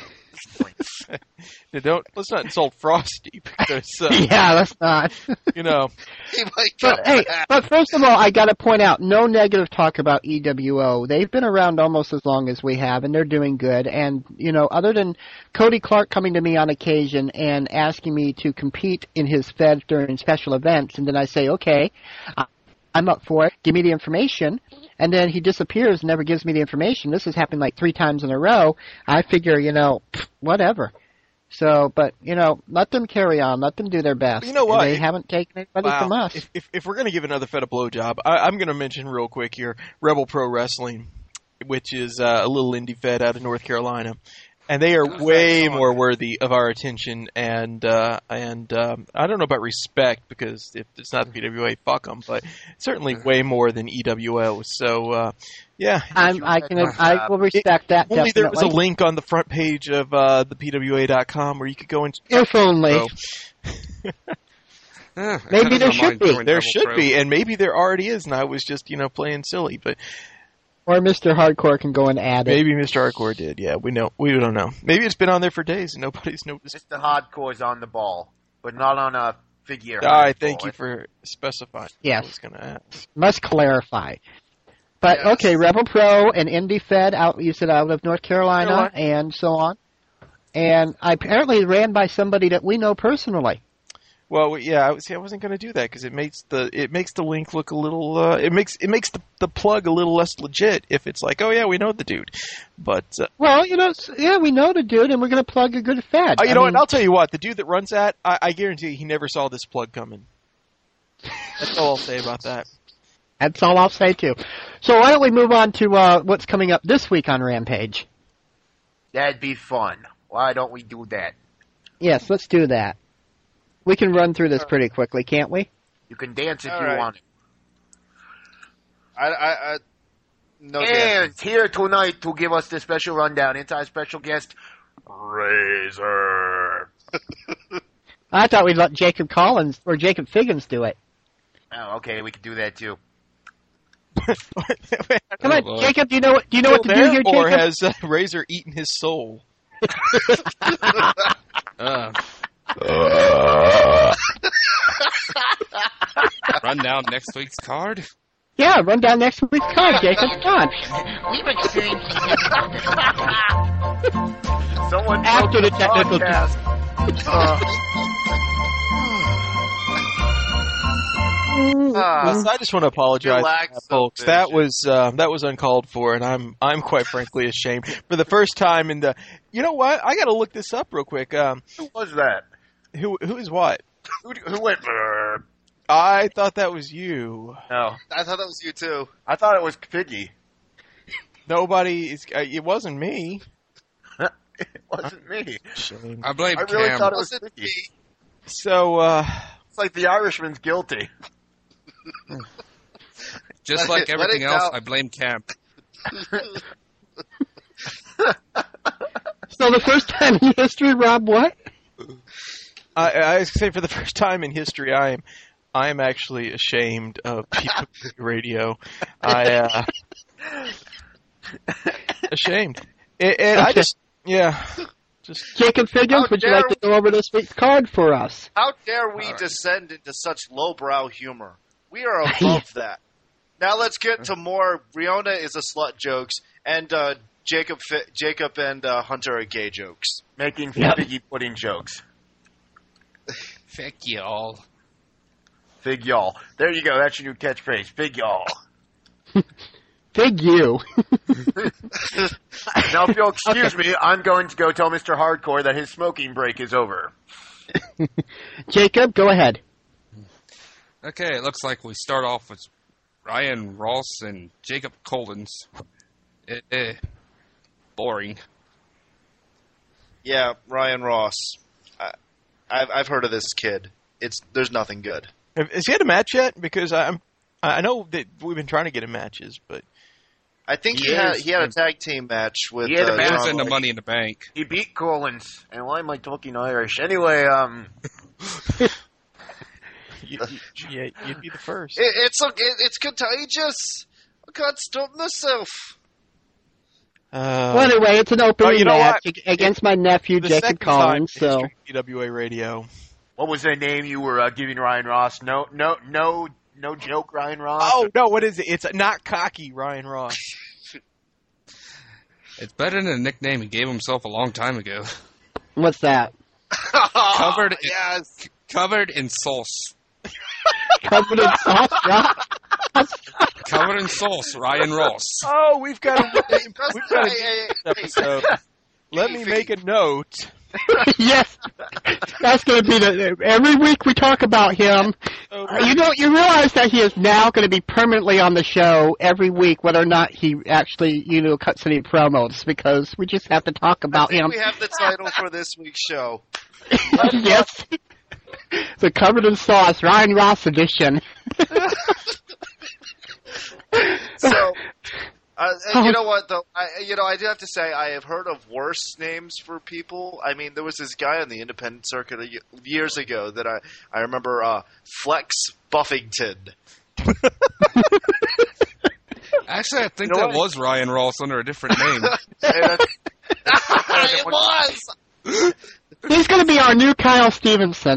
[SPEAKER 2] Don't let's not insult Frosty because uh,
[SPEAKER 3] yeah, that's not.
[SPEAKER 2] you know.
[SPEAKER 4] He might come
[SPEAKER 3] But hey,
[SPEAKER 4] back.
[SPEAKER 3] but first of all, I got to point out, no negative talk about E W O. They've been around almost as long as we have, and they're doing good. And you know, other than Cody Clark coming to me on occasion and asking me to compete in his Fed during special events, and then I say, okay, I- I'm up for it. Give me the information. And then he disappears and never gives me the information. This has happened like three times in a row. I figure, you know, pff, whatever. So, but you know, let them carry on. Let them do their best.
[SPEAKER 2] You know what?
[SPEAKER 3] They haven't taken anybody
[SPEAKER 2] Wow.
[SPEAKER 3] from us.
[SPEAKER 2] If, if if we're gonna give another Fed a blowjob, I, I'm gonna mention real quick here Rebel Pro Wrestling, which is uh, a little indie Fed out of North Carolina, and they are
[SPEAKER 5] Who's that
[SPEAKER 2] way
[SPEAKER 5] song?
[SPEAKER 2] more worthy of our attention and uh, and um, I don't know about respect because if it's not the P W A, fuck them, but certainly way more than E W O. So uh, yeah.
[SPEAKER 3] I'm, I can, I will respect that.
[SPEAKER 2] Only there was a
[SPEAKER 3] definitely.
[SPEAKER 2] link on the front page of uh, the P W A dot com where you could go and
[SPEAKER 3] If only.
[SPEAKER 2] So,
[SPEAKER 6] Eh, I
[SPEAKER 3] Maybe
[SPEAKER 6] kinda
[SPEAKER 3] there
[SPEAKER 6] don't
[SPEAKER 3] should
[SPEAKER 6] mind
[SPEAKER 3] be.
[SPEAKER 6] doing
[SPEAKER 2] there
[SPEAKER 6] Rebel
[SPEAKER 2] should
[SPEAKER 6] Pro.
[SPEAKER 2] be, and maybe there already is, and I was just you know playing silly, but
[SPEAKER 3] Or Mister Hardcore can go and add it.
[SPEAKER 2] maybe Mister Hardcore did. Yeah, we know we don't know. Maybe it's been on there for days and nobody's noticed.
[SPEAKER 5] Mister Hardcore's on the ball, but not on a figure.
[SPEAKER 2] All right,
[SPEAKER 5] hardcore.
[SPEAKER 2] thank you for specifying.
[SPEAKER 3] Yes.
[SPEAKER 2] I was gonna ask.
[SPEAKER 3] Must clarify. But
[SPEAKER 4] Yes.
[SPEAKER 3] okay, Rebel Pro and Indie Fed out. You said out of North Carolina,
[SPEAKER 2] Carolina.
[SPEAKER 3] and so on. And I apparently ran by somebody that we know personally.
[SPEAKER 2] Well, yeah, I was, see, I wasn't going to do that because it makes the it makes the link look a little. Uh, it makes it makes the, the plug a little less legit if it's like, oh yeah, we know the dude. But uh,
[SPEAKER 3] Well, you know, s- yeah, we know the dude, and we're going to plug a good Fed.
[SPEAKER 2] oh, you
[SPEAKER 3] I
[SPEAKER 2] know
[SPEAKER 3] mean,
[SPEAKER 2] what? I'll tell you what. The dude that runs that, I, I guarantee you, he never saw this plug coming. That's all I'll say about that.
[SPEAKER 3] That's all I'll say too. So why don't we move on to uh, what's coming up this week on Rampage?
[SPEAKER 5] That'd be fun. Why don't we do that?
[SPEAKER 3] Yes, let's do that. We can run through this pretty quickly, can't we?
[SPEAKER 5] You can dance if
[SPEAKER 4] All
[SPEAKER 5] you
[SPEAKER 4] right.
[SPEAKER 5] want.
[SPEAKER 4] I, I, I no.
[SPEAKER 5] And here tonight to give us the special rundown, it's our special guest, Razor.
[SPEAKER 3] I thought we'd let Jacob Collins or Jacob Figgins do it.
[SPEAKER 5] Oh, okay, we can do that too.
[SPEAKER 3] Come
[SPEAKER 6] Oh,
[SPEAKER 3] on,
[SPEAKER 6] Lord.
[SPEAKER 3] Jacob. Do you know what? Do you know what to do
[SPEAKER 2] There,
[SPEAKER 3] here,
[SPEAKER 2] or
[SPEAKER 3] Jacob?
[SPEAKER 2] has uh, Razor eaten his soul?
[SPEAKER 6] Uh, run down next week's card.
[SPEAKER 3] Yeah, run down next week's card, Jacob. Come on.
[SPEAKER 7] We've experienced
[SPEAKER 5] Someone
[SPEAKER 3] After
[SPEAKER 5] broke
[SPEAKER 3] the technical
[SPEAKER 5] podcast. Uh,
[SPEAKER 4] Ah,
[SPEAKER 2] So I just want to apologize,
[SPEAKER 4] Relax,
[SPEAKER 2] to that, folks. That
[SPEAKER 4] Vision.
[SPEAKER 2] was uh, that was uncalled for, and I'm I'm quite frankly ashamed for the first time in the. You know what? I got to look this up real quick. Um,
[SPEAKER 5] who was that?
[SPEAKER 2] who who is what?
[SPEAKER 5] Who, who went? "Brr"?
[SPEAKER 2] I thought that was you.
[SPEAKER 5] No,
[SPEAKER 4] I thought that was you too.
[SPEAKER 5] I thought it was Piggy.
[SPEAKER 2] Nobody is. Uh, it wasn't me.
[SPEAKER 5] It wasn't me.
[SPEAKER 2] Shame.
[SPEAKER 6] I blame
[SPEAKER 5] I really
[SPEAKER 6] Cam.
[SPEAKER 5] thought it was
[SPEAKER 4] Wasn't
[SPEAKER 5] Piggy.
[SPEAKER 4] me.
[SPEAKER 2] So uh,
[SPEAKER 5] It's like the Irishman's guilty.
[SPEAKER 6] Just
[SPEAKER 4] Let
[SPEAKER 6] like
[SPEAKER 4] it- let
[SPEAKER 6] everything
[SPEAKER 4] it
[SPEAKER 6] else,
[SPEAKER 4] go.
[SPEAKER 6] I blame Cam.
[SPEAKER 3] So the first time in history, Rob, what?
[SPEAKER 2] I, I was gonna say for the first time in history, I am I am actually ashamed of people radio. I uh, ashamed. And, and I
[SPEAKER 3] Okay.
[SPEAKER 2] just yeah, just
[SPEAKER 3] Jacob
[SPEAKER 4] How
[SPEAKER 3] Figgins, would you
[SPEAKER 4] dare
[SPEAKER 3] like to go over this week's card for us?
[SPEAKER 4] How dare we
[SPEAKER 6] All right.
[SPEAKER 4] descend into such lowbrow humor? We are above that. Now let's get to more Riona is a slut jokes and uh, Jacob Fi- Jacob and uh, Hunter are gay jokes.
[SPEAKER 5] Making
[SPEAKER 3] Yep.
[SPEAKER 5] Figgy pudding jokes.
[SPEAKER 6] Fuck y'all.
[SPEAKER 5] Fig y'all. There you go. That's your new catchphrase. Fig y'all.
[SPEAKER 3] Fig you.
[SPEAKER 5] Now, if you'll excuse me, I'm going to go tell Mister Hardcore that his smoking break is over.
[SPEAKER 3] Jacob, go ahead.
[SPEAKER 6] Okay, it looks like we start off with Ryan Ross and Jacob Collins. Eh, eh, boring.
[SPEAKER 4] Yeah, Ryan Ross. I, I've I've heard of this kid. It's there's nothing good.
[SPEAKER 2] have, has he had a match yet? Because I'm I know that we've been trying to get him matches, but
[SPEAKER 4] I think he,
[SPEAKER 5] He
[SPEAKER 4] had
[SPEAKER 5] is-
[SPEAKER 4] he had a tag team match with.
[SPEAKER 5] He had a
[SPEAKER 4] uh,
[SPEAKER 5] match
[SPEAKER 6] He was
[SPEAKER 4] John
[SPEAKER 6] in the
[SPEAKER 4] Lake.
[SPEAKER 6] Money in the Bank.
[SPEAKER 5] He beat Collins. And why am I talking Irish? Anyway, um,
[SPEAKER 2] you, you, yeah, you'd be the first.
[SPEAKER 4] It, it's a, it, it's contagious. I can't stop myself.
[SPEAKER 2] Uh,
[SPEAKER 3] Well, anyway, it's an open
[SPEAKER 2] Oh, you know
[SPEAKER 3] match ag- against my nephew,
[SPEAKER 2] the
[SPEAKER 3] Jacob
[SPEAKER 2] second
[SPEAKER 3] Collins.
[SPEAKER 2] time in
[SPEAKER 3] So,
[SPEAKER 2] history of T W A Radio.
[SPEAKER 5] what was the name you were uh, giving Ryan Ross? No, no, no, no joke, Ryan Ross.
[SPEAKER 2] Oh no, what is it? It's not cocky, Ryan Ross.
[SPEAKER 6] It's better than a nickname he gave himself a long time ago.
[SPEAKER 3] what's that?
[SPEAKER 6] Covered in-
[SPEAKER 4] yes.
[SPEAKER 6] Covered in sauce.
[SPEAKER 3] Covered in sauce, Rob?
[SPEAKER 6] Covered in sauce, Ryan Ross.
[SPEAKER 2] Oh, we've got a we've got a
[SPEAKER 4] Hey, hey, hey,
[SPEAKER 2] episode. Let me
[SPEAKER 4] Hey,
[SPEAKER 2] make a note.
[SPEAKER 3] Yes. That's going to be the. Every week we talk about him.
[SPEAKER 2] So,
[SPEAKER 3] You know, you realize that he is now going to be permanently on the show every week, whether or not he actually, you know, cuts any promos, because we just have to talk
[SPEAKER 4] I
[SPEAKER 3] about
[SPEAKER 4] think
[SPEAKER 3] him.
[SPEAKER 4] we have the title for this week's show.
[SPEAKER 3] Yes. The Covered in Sauce, Ryan Ross edition.
[SPEAKER 4] So, uh, and you know what though? I, you know, I do have to say I have heard of worse names for people. I mean, there was this guy on the independent circuit a y- years ago that I I remember, uh, Flex Buffington.
[SPEAKER 6] Actually, I think
[SPEAKER 5] You know
[SPEAKER 6] that
[SPEAKER 5] what?
[SPEAKER 6] was Ryan Ross under a different name.
[SPEAKER 5] And, uh,
[SPEAKER 4] It was.
[SPEAKER 3] He's going to be our new Kyle Stevenson.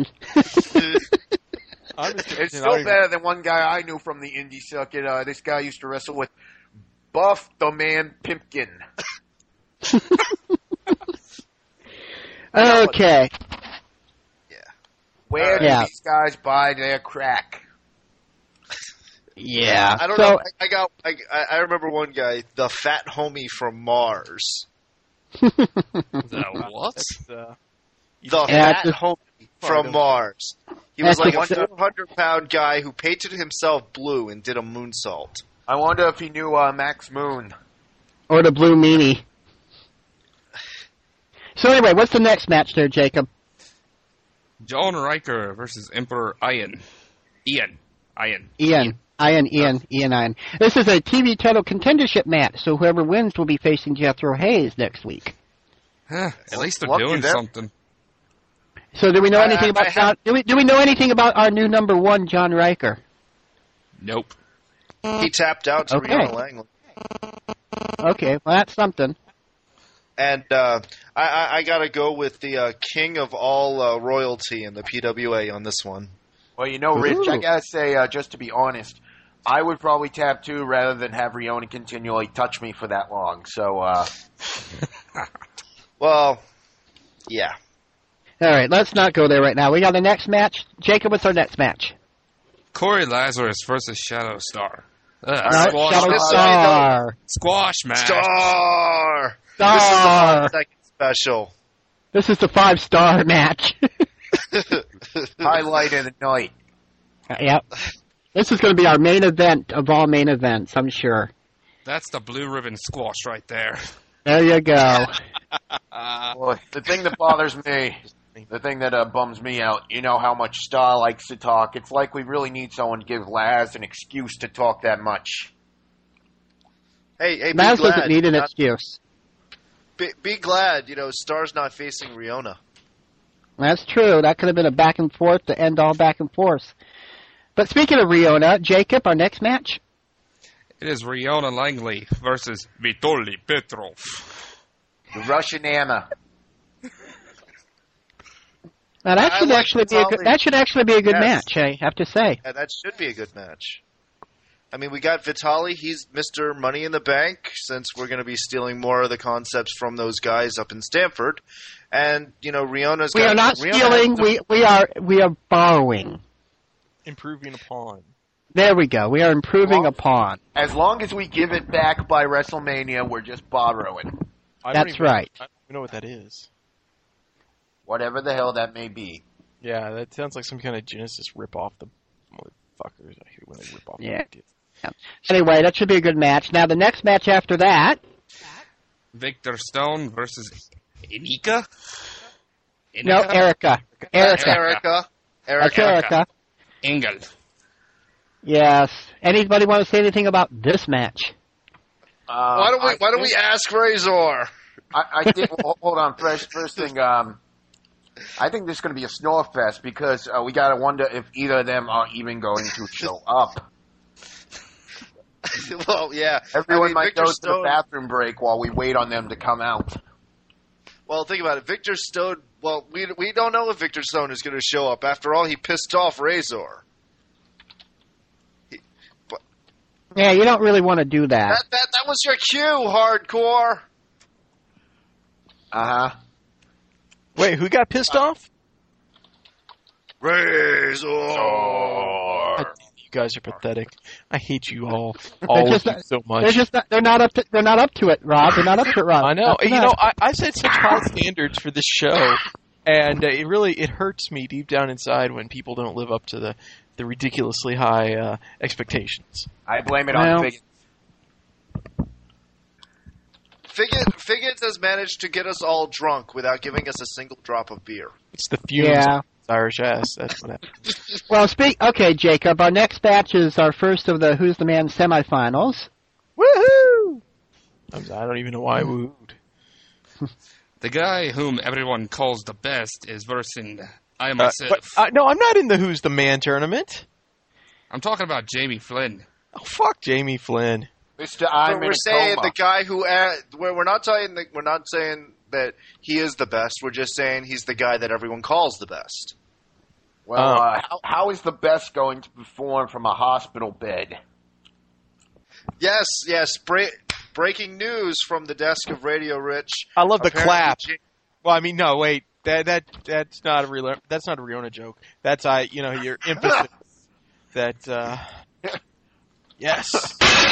[SPEAKER 2] I'm just
[SPEAKER 5] it's
[SPEAKER 2] you know,
[SPEAKER 5] still
[SPEAKER 2] I-
[SPEAKER 5] better than one guy I knew from the indie circuit. Uh, this guy used to wrestle with Buff the Man Pimpkin.
[SPEAKER 3] Okay.
[SPEAKER 5] Where
[SPEAKER 3] Yeah.
[SPEAKER 5] do these guys buy their crack?
[SPEAKER 3] Yeah.
[SPEAKER 4] I don't
[SPEAKER 3] so,
[SPEAKER 4] know. I, I got. I, I remember one guy, the fat homie from Mars.
[SPEAKER 6] The what?
[SPEAKER 2] That's, uh,
[SPEAKER 4] The
[SPEAKER 3] Yeah,
[SPEAKER 4] fat
[SPEAKER 3] it's-
[SPEAKER 4] homie
[SPEAKER 2] Part
[SPEAKER 4] from
[SPEAKER 2] of-
[SPEAKER 4] Mars. He was
[SPEAKER 3] That's
[SPEAKER 4] like a
[SPEAKER 3] ex-
[SPEAKER 4] four hundred pound guy who painted himself blue and did a moonsault.
[SPEAKER 5] I wonder if he knew uh, Max Moon.
[SPEAKER 3] Or the Blue Meanie. So anyway, what's the next match there, Jacob?
[SPEAKER 6] John Riker versus Emperor Ian. Ian. Ian.
[SPEAKER 3] Ian. Ian, Ian, Ian, Ian. This is a T V title contendership match, so whoever wins will be facing Jethro Hayes next week.
[SPEAKER 6] Huh, at least they're
[SPEAKER 5] Lucky
[SPEAKER 6] doing
[SPEAKER 5] them.
[SPEAKER 6] something.
[SPEAKER 3] So do we know
[SPEAKER 4] I-
[SPEAKER 3] anything
[SPEAKER 4] I-
[SPEAKER 3] about
[SPEAKER 4] I
[SPEAKER 3] John,
[SPEAKER 4] have-
[SPEAKER 3] do we do we know anything about our new number one, John Riker?
[SPEAKER 6] Nope.
[SPEAKER 4] He tapped out to
[SPEAKER 3] Okay.
[SPEAKER 4] Riona Langley.
[SPEAKER 3] Okay, well that's something.
[SPEAKER 4] And uh, I, I, I got to go with the uh, king of all uh, royalty in the P W A on this one.
[SPEAKER 5] Well, you know, Rich, I
[SPEAKER 3] Ooh.
[SPEAKER 5] gotta say, uh, just to be honest, I would probably tap two rather than have Riona continually touch me for that long. So, uh,
[SPEAKER 4] Well, yeah.
[SPEAKER 3] All right, let's not go there right now. We got the next match. Jacob, what's our next match?
[SPEAKER 6] Corey Lazarus versus Shadow Star. Uh,
[SPEAKER 3] No,
[SPEAKER 6] squash,
[SPEAKER 3] Shadow
[SPEAKER 4] This-
[SPEAKER 3] Star.
[SPEAKER 6] squash match.
[SPEAKER 4] Star!
[SPEAKER 3] Star.
[SPEAKER 4] This is the five second special.
[SPEAKER 3] This is the five star match.
[SPEAKER 5] highlight of the night.
[SPEAKER 3] Yep. This is going to be our main event of all main events, I'm sure.
[SPEAKER 6] That's the blue ribbon squash right there.
[SPEAKER 3] There you go.
[SPEAKER 5] Boy, the thing that bothers me, the thing that uh, bums me out, you know how much Star likes to talk. It's like we really need someone to give Laz an excuse to talk that much.
[SPEAKER 4] Hey, hey, be
[SPEAKER 3] Maz
[SPEAKER 4] glad.
[SPEAKER 3] doesn't need an
[SPEAKER 4] Not-
[SPEAKER 3] excuse.
[SPEAKER 4] Be, be glad, you know, Star's not facing Riona.
[SPEAKER 3] That's true. That could have been a back and forth to end all back and forth. But speaking of Riona, Jacob, our next match?
[SPEAKER 6] It is Riona Langley versus Vitoly Petrov.
[SPEAKER 5] The Russian Anna.
[SPEAKER 3] Now that
[SPEAKER 4] I
[SPEAKER 3] should
[SPEAKER 4] like
[SPEAKER 3] actually be a good,
[SPEAKER 4] Vitaly.
[SPEAKER 3] that should actually be a good
[SPEAKER 4] Yes.
[SPEAKER 3] match, I have to say.
[SPEAKER 4] And that should be a good match. I mean, we got Vitali. He's Mister Money in the Bank, since we're going to be stealing more of the concepts from those guys up in Stanford. And, you know, Riona's
[SPEAKER 3] We
[SPEAKER 4] got...
[SPEAKER 3] are not
[SPEAKER 4] Riona
[SPEAKER 3] stealing,
[SPEAKER 4] has to-
[SPEAKER 3] we we are we are borrowing.
[SPEAKER 2] Improving upon.
[SPEAKER 3] There we go. We are improving
[SPEAKER 5] Well-
[SPEAKER 3] upon.
[SPEAKER 5] As long as we give it back by WrestleMania, we're just borrowing.
[SPEAKER 2] I don't
[SPEAKER 3] That's
[SPEAKER 2] even-
[SPEAKER 3] right.
[SPEAKER 2] I don't even know what that is.
[SPEAKER 5] Whatever the hell that may be.
[SPEAKER 2] Yeah, that sounds like some kind of Genesis rip-off. The motherfuckers. I hate when they rip off.
[SPEAKER 3] Yeah.
[SPEAKER 2] ideas.
[SPEAKER 3] Anyway, that should be a good match. Now the next match after that,
[SPEAKER 6] Victor Stone versus Inika?
[SPEAKER 3] no, Erica. Erica.
[SPEAKER 4] Erica.
[SPEAKER 3] That's
[SPEAKER 4] Erica.
[SPEAKER 3] Erica.
[SPEAKER 6] Engel.
[SPEAKER 3] Yes. Anybody want to say anything about this match?
[SPEAKER 5] Uh,
[SPEAKER 4] Why don't we,
[SPEAKER 5] I
[SPEAKER 4] why don't we
[SPEAKER 5] think-
[SPEAKER 4] ask Razor?
[SPEAKER 5] I, I think. Well, hold on. First, first thing. Um, I think this is going to be a snore fest because uh, we got to wonder if either of them are even going to show up.
[SPEAKER 4] Well, yeah.
[SPEAKER 5] Everyone
[SPEAKER 4] I mean,
[SPEAKER 5] might
[SPEAKER 4] Victor
[SPEAKER 5] go to
[SPEAKER 4] Stone,
[SPEAKER 5] the bathroom break while we wait on them to come out.
[SPEAKER 4] Well, think about it. Victor Stone, well, we, we don't know if Victor Stone is going to show up. After all, he pissed off Razor.
[SPEAKER 3] Yeah, you don't really want to do that.
[SPEAKER 4] That, that, that was your cue, Hardcore.
[SPEAKER 5] Uh huh.
[SPEAKER 2] Wait, who got pissed off?
[SPEAKER 4] Razor.
[SPEAKER 2] God damn, you guys are pathetic. I hate you all, all
[SPEAKER 3] They're
[SPEAKER 2] of
[SPEAKER 3] just
[SPEAKER 2] you
[SPEAKER 3] not-
[SPEAKER 2] so much.
[SPEAKER 3] They're just not, they're not up to they're not up to it, Rob. They're not up to it, Rob.
[SPEAKER 2] I know.
[SPEAKER 3] Not
[SPEAKER 2] You
[SPEAKER 3] tonight.
[SPEAKER 2] know, I, I set such high standards for this show, and uh, it really it hurts me deep down inside when people don't live up to the the ridiculously high uh, expectations.
[SPEAKER 5] I blame it
[SPEAKER 3] Well-
[SPEAKER 5] on Fig.
[SPEAKER 4] Figgett, Figgett has managed to get us all drunk without giving us a single drop of beer.
[SPEAKER 2] It's the fumes
[SPEAKER 3] Yeah.
[SPEAKER 2] of Irish ass. That's what happens.
[SPEAKER 3] Well, speak. Okay, Jacob. Our next match is our first of the Who's the Man semifinals.
[SPEAKER 2] Woohoo! I'm- I don't even know why I wooed.
[SPEAKER 6] The guy whom everyone calls the best is versing I
[SPEAKER 2] Uh,
[SPEAKER 6] myself.
[SPEAKER 2] but, uh, no, I'm not in the Who's the Man tournament.
[SPEAKER 6] I'm talking about Jamie Flynn.
[SPEAKER 2] Oh, fuck Jamie Flynn.
[SPEAKER 5] Mister I'm
[SPEAKER 4] But
[SPEAKER 5] in
[SPEAKER 4] we're
[SPEAKER 5] a
[SPEAKER 4] saying
[SPEAKER 5] coma.
[SPEAKER 4] the guy who uh, we're, we're not saying that we're not saying that he is the best. We're just saying he's the guy that everyone calls the best.
[SPEAKER 5] Well,
[SPEAKER 2] Oh.
[SPEAKER 5] uh, how, how is the best going to perform from a hospital bed?
[SPEAKER 4] Yes, yes. Bra- breaking news from the desk of Radio Rich.
[SPEAKER 2] I love the
[SPEAKER 4] Apparently
[SPEAKER 2] clap.
[SPEAKER 4] Ja-
[SPEAKER 2] Well, I mean, no, wait. That that that's not a real. That's not a Riona joke. That's I. You know, your emphasis. that. uh Yes.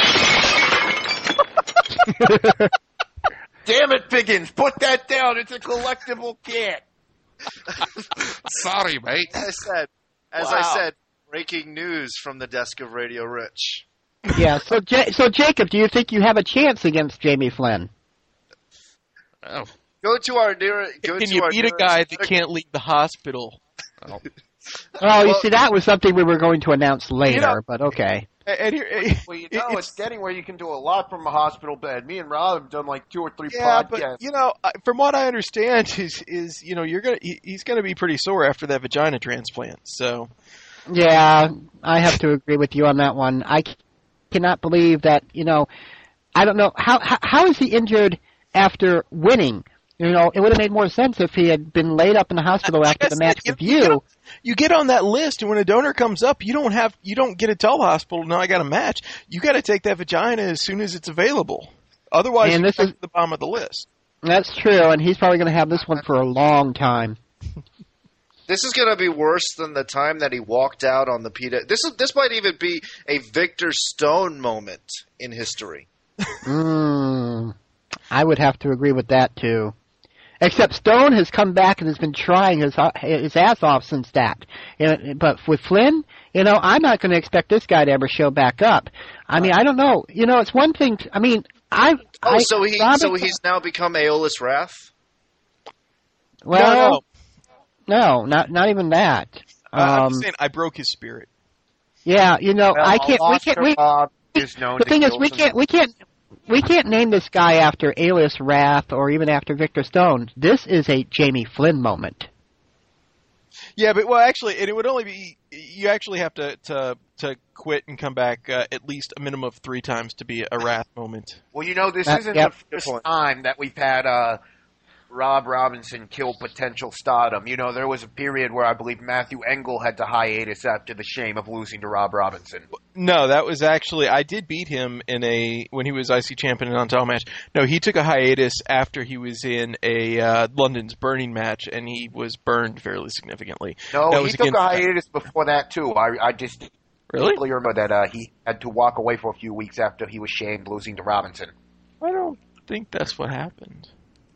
[SPEAKER 5] Damn it, Figgins! Put that down. It's a collectible kit.
[SPEAKER 6] Sorry, mate.
[SPEAKER 4] As I said, as
[SPEAKER 2] Wow.
[SPEAKER 4] I said, breaking news from the desk of Radio Rich.
[SPEAKER 3] Yeah. So, ja- so Jacob, do you think you have a chance against Jamie Flynn?
[SPEAKER 6] Oh,
[SPEAKER 4] Go to our near. Go
[SPEAKER 2] Can
[SPEAKER 4] to
[SPEAKER 2] you
[SPEAKER 4] our
[SPEAKER 2] beat a
[SPEAKER 4] nearest
[SPEAKER 2] guy that
[SPEAKER 4] medical-
[SPEAKER 2] can't leave the hospital?
[SPEAKER 6] oh.
[SPEAKER 3] Oh, you
[SPEAKER 4] Well-
[SPEAKER 3] see, that was something we were going to announce later,
[SPEAKER 2] You know-
[SPEAKER 3] but okay.
[SPEAKER 2] And, and here,
[SPEAKER 5] Well, you
[SPEAKER 2] it-
[SPEAKER 5] know,
[SPEAKER 2] it's-
[SPEAKER 5] it's, getting where you can do a lot from a hospital bed. Me and Rob have done like two or three
[SPEAKER 2] Yeah,
[SPEAKER 5] podcasts.
[SPEAKER 2] but you know, I- from what I understand, is is you know you're gonna he, he's gonna be pretty sore after that vagina transplant. So
[SPEAKER 3] Yeah, I have to agree with you on that one. I c- cannot believe that, you know, I don't know, how, how, how is he injured after winning? You know, it would have made more sense if he had been laid up in the hospital
[SPEAKER 2] I
[SPEAKER 3] after
[SPEAKER 2] guess
[SPEAKER 3] the match
[SPEAKER 2] that,
[SPEAKER 3] with
[SPEAKER 2] you, you get
[SPEAKER 3] you.
[SPEAKER 2] on- you get on that list, and when a donor comes up, you don't have you don't get to tell the hospital, "No, I got a match." You got to take that vagina as soon as it's available. Otherwise,
[SPEAKER 3] And
[SPEAKER 2] you're
[SPEAKER 3] this is-
[SPEAKER 2] at the bottom of the list.
[SPEAKER 3] That's true, and he's probably going to have this one for a long time.
[SPEAKER 4] This is going to be worse than the time that he walked out on the P W. This is this might even be a Victor Stone moment in history.
[SPEAKER 3] Mm, I would have to agree with that, too. Except Stone has come back and has been trying his his ass off since that. And- But with Flynn, you know, I'm not going to expect this guy to ever show back up. I mean, I don't know. You know, it's one thing. To, I mean, I.
[SPEAKER 4] Oh,
[SPEAKER 3] I,
[SPEAKER 4] so he
[SPEAKER 3] Robert-
[SPEAKER 4] so he's now become Aeolus Wrath?
[SPEAKER 3] well, no, not not even that.
[SPEAKER 2] Uh, I'm
[SPEAKER 3] Um,
[SPEAKER 2] just saying, I broke his spirit.
[SPEAKER 3] yeah, you know,
[SPEAKER 5] Well,
[SPEAKER 3] I can't. We
[SPEAKER 5] Oscar
[SPEAKER 3] can't. We,
[SPEAKER 5] Bob is known
[SPEAKER 3] the
[SPEAKER 5] to
[SPEAKER 3] thing is,
[SPEAKER 5] kill
[SPEAKER 3] we
[SPEAKER 5] some-
[SPEAKER 3] can't. We can't. We can't name this guy after Alias Wrath or even after Victor Stone. This is a Jamie Flynn moment.
[SPEAKER 2] Yeah, but well, actually, and it would only be you actually have to to to quit and come back uh, at least a minimum of three times to be a wrath moment.
[SPEAKER 5] Well, you know, this
[SPEAKER 3] That-
[SPEAKER 5] isn't
[SPEAKER 3] yep.
[SPEAKER 5] the first time that we've had uh, Rob Robinson kill potential stardom. You know, there was a period where I believe Matthew Engel had to hiatus after the shame of losing to Rob Robinson.
[SPEAKER 2] No, that was actually I did beat him in a when he was I C champion in an on-title match. No, he took a hiatus after he was in a uh, London's Burning match, and he was burned fairly significantly.
[SPEAKER 5] No,
[SPEAKER 2] That
[SPEAKER 5] he
[SPEAKER 2] was
[SPEAKER 5] took
[SPEAKER 2] against-
[SPEAKER 5] a hiatus before that, too. I, I just
[SPEAKER 2] Really?
[SPEAKER 5] deeply remember that uh, he had to walk away for a few weeks after he was shamed losing to Robinson.
[SPEAKER 2] I don't think that's what happened.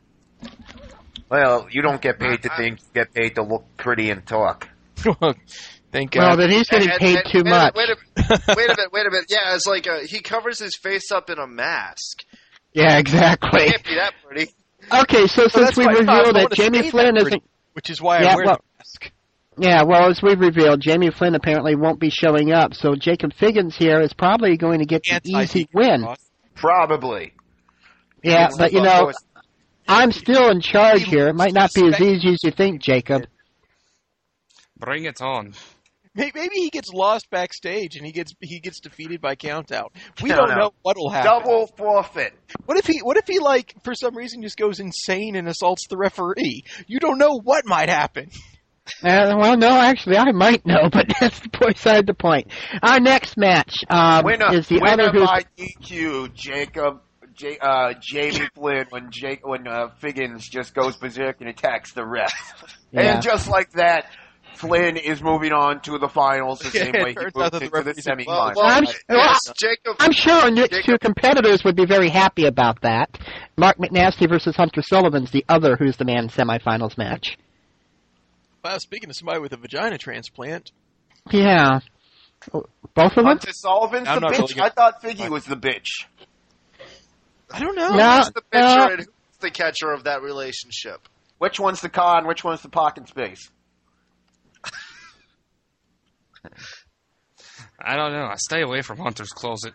[SPEAKER 5] Well, you don't get paid to think, you get paid to look pretty and talk.
[SPEAKER 2] Thank
[SPEAKER 3] Well,
[SPEAKER 2] God.
[SPEAKER 3] then he's getting
[SPEAKER 4] And-
[SPEAKER 3] paid
[SPEAKER 4] and-
[SPEAKER 3] too
[SPEAKER 4] and-
[SPEAKER 3] much.
[SPEAKER 4] Wait a, wait a minute, wait a minute. Yeah, it's like uh, he covers his face up in a mask.
[SPEAKER 3] Yeah, exactly.
[SPEAKER 4] Can't be that pretty.
[SPEAKER 3] Okay, so
[SPEAKER 2] Well,
[SPEAKER 3] since
[SPEAKER 2] that's
[SPEAKER 3] we
[SPEAKER 2] why I
[SPEAKER 3] revealed
[SPEAKER 2] wanna
[SPEAKER 3] that
[SPEAKER 2] stay
[SPEAKER 3] Jamie
[SPEAKER 2] that
[SPEAKER 3] Flynn
[SPEAKER 2] pretty,
[SPEAKER 3] isn't.
[SPEAKER 2] which is why
[SPEAKER 3] Yeah,
[SPEAKER 2] I wear
[SPEAKER 3] well-
[SPEAKER 2] the mask.
[SPEAKER 3] Yeah, well, as we revealed, Jamie Flynn apparently won't be showing up, so Jacob Figgins here is probably going to get the
[SPEAKER 2] Anti-
[SPEAKER 3] easy win.
[SPEAKER 5] Probably.
[SPEAKER 3] Yeah,
[SPEAKER 5] It's
[SPEAKER 3] but you
[SPEAKER 5] the
[SPEAKER 3] know,
[SPEAKER 5] most-
[SPEAKER 3] I'm still in charge here. It might not be as easy as you think, Jacob.
[SPEAKER 6] Bring it on.
[SPEAKER 2] May- Maybe he gets lost backstage and he gets he gets defeated by countout. We
[SPEAKER 5] No,
[SPEAKER 2] don't
[SPEAKER 5] no.
[SPEAKER 2] know what'll happen.
[SPEAKER 5] Double forfeit.
[SPEAKER 2] What if he what if he like for some reason just goes insane and assaults the referee? You don't know what might happen.
[SPEAKER 3] Uh, well, no, actually, I might know, but that's beside the point. Our next match um,
[SPEAKER 5] Winner,
[SPEAKER 3] is the
[SPEAKER 5] winner
[SPEAKER 3] other who's
[SPEAKER 5] by D Q, Jacob, J, uh, Jamie Flynn, when Jake, when uh, Figgins just goes berserk and attacks the ref.
[SPEAKER 3] Yeah.
[SPEAKER 5] And just like that, Flynn is moving on to the finals the same
[SPEAKER 2] Yeah,
[SPEAKER 5] way
[SPEAKER 2] it
[SPEAKER 5] he
[SPEAKER 2] turns
[SPEAKER 5] moved
[SPEAKER 2] out that the
[SPEAKER 5] into the
[SPEAKER 2] referee's-
[SPEAKER 5] semifinals.
[SPEAKER 4] Well, well,
[SPEAKER 3] I'm-
[SPEAKER 4] yes, Jacob.
[SPEAKER 3] I'm sure Nick's
[SPEAKER 4] Jacob-
[SPEAKER 3] two competitors would be very happy about that. Mark McNasty versus Hunter Sullivan's the other Who's the Man semifinals match.
[SPEAKER 2] Wow, speaking of somebody with a vagina transplant,
[SPEAKER 3] Yeah. Both of them?
[SPEAKER 5] Hunter Sullivan's
[SPEAKER 2] I'm
[SPEAKER 5] the
[SPEAKER 2] not
[SPEAKER 5] bitch?
[SPEAKER 2] really gonna-
[SPEAKER 5] I thought Figgy was the bitch.
[SPEAKER 2] I don't know.
[SPEAKER 3] No.
[SPEAKER 4] Who's the pitcher
[SPEAKER 3] uh,
[SPEAKER 4] and who's the catcher of that relationship?
[SPEAKER 5] Which one's the con, which one's the parking space?
[SPEAKER 6] I don't know. I stay away from Hunter's closet.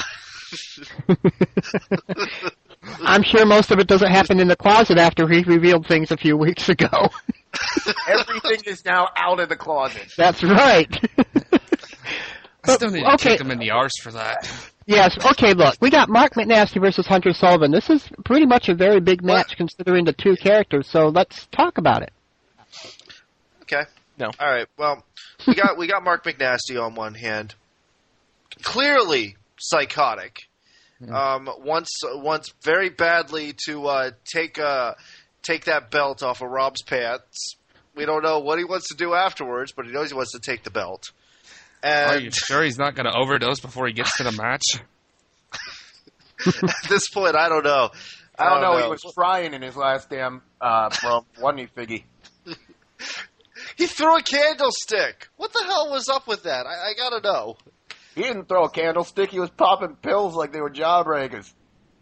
[SPEAKER 3] I'm sure most of it doesn't happen in the closet after he revealed things a few weeks ago.
[SPEAKER 5] Everything is now out of the closet.
[SPEAKER 3] That's right.
[SPEAKER 6] I still need to
[SPEAKER 3] okay.
[SPEAKER 6] kick him in the arse for that.
[SPEAKER 3] Yes, okay, look, we got Mark McNasty versus Hunter Sullivan. This is pretty much a very big match considering the two characters, so let's talk about it.
[SPEAKER 4] Okay.
[SPEAKER 2] No.
[SPEAKER 4] All right. Well, we got we got Mark McNasty on one hand, clearly psychotic. Um, once once very badly to uh, take uh, take that belt off of Rob's pants. We don't know what he wants to do afterwards, but he knows he wants to take the belt.
[SPEAKER 6] Are
[SPEAKER 4] And
[SPEAKER 6] you sure he's not going to overdose before he gets to the match?
[SPEAKER 4] at this point, I don't know.
[SPEAKER 5] I don't know, he was frying in his last damn uh, from wasn't he, Figgy?
[SPEAKER 4] He threw a candlestick. What the hell was up with that? I, I gotta know.
[SPEAKER 5] He didn't throw a candlestick, he was popping pills like they were jawbreakers.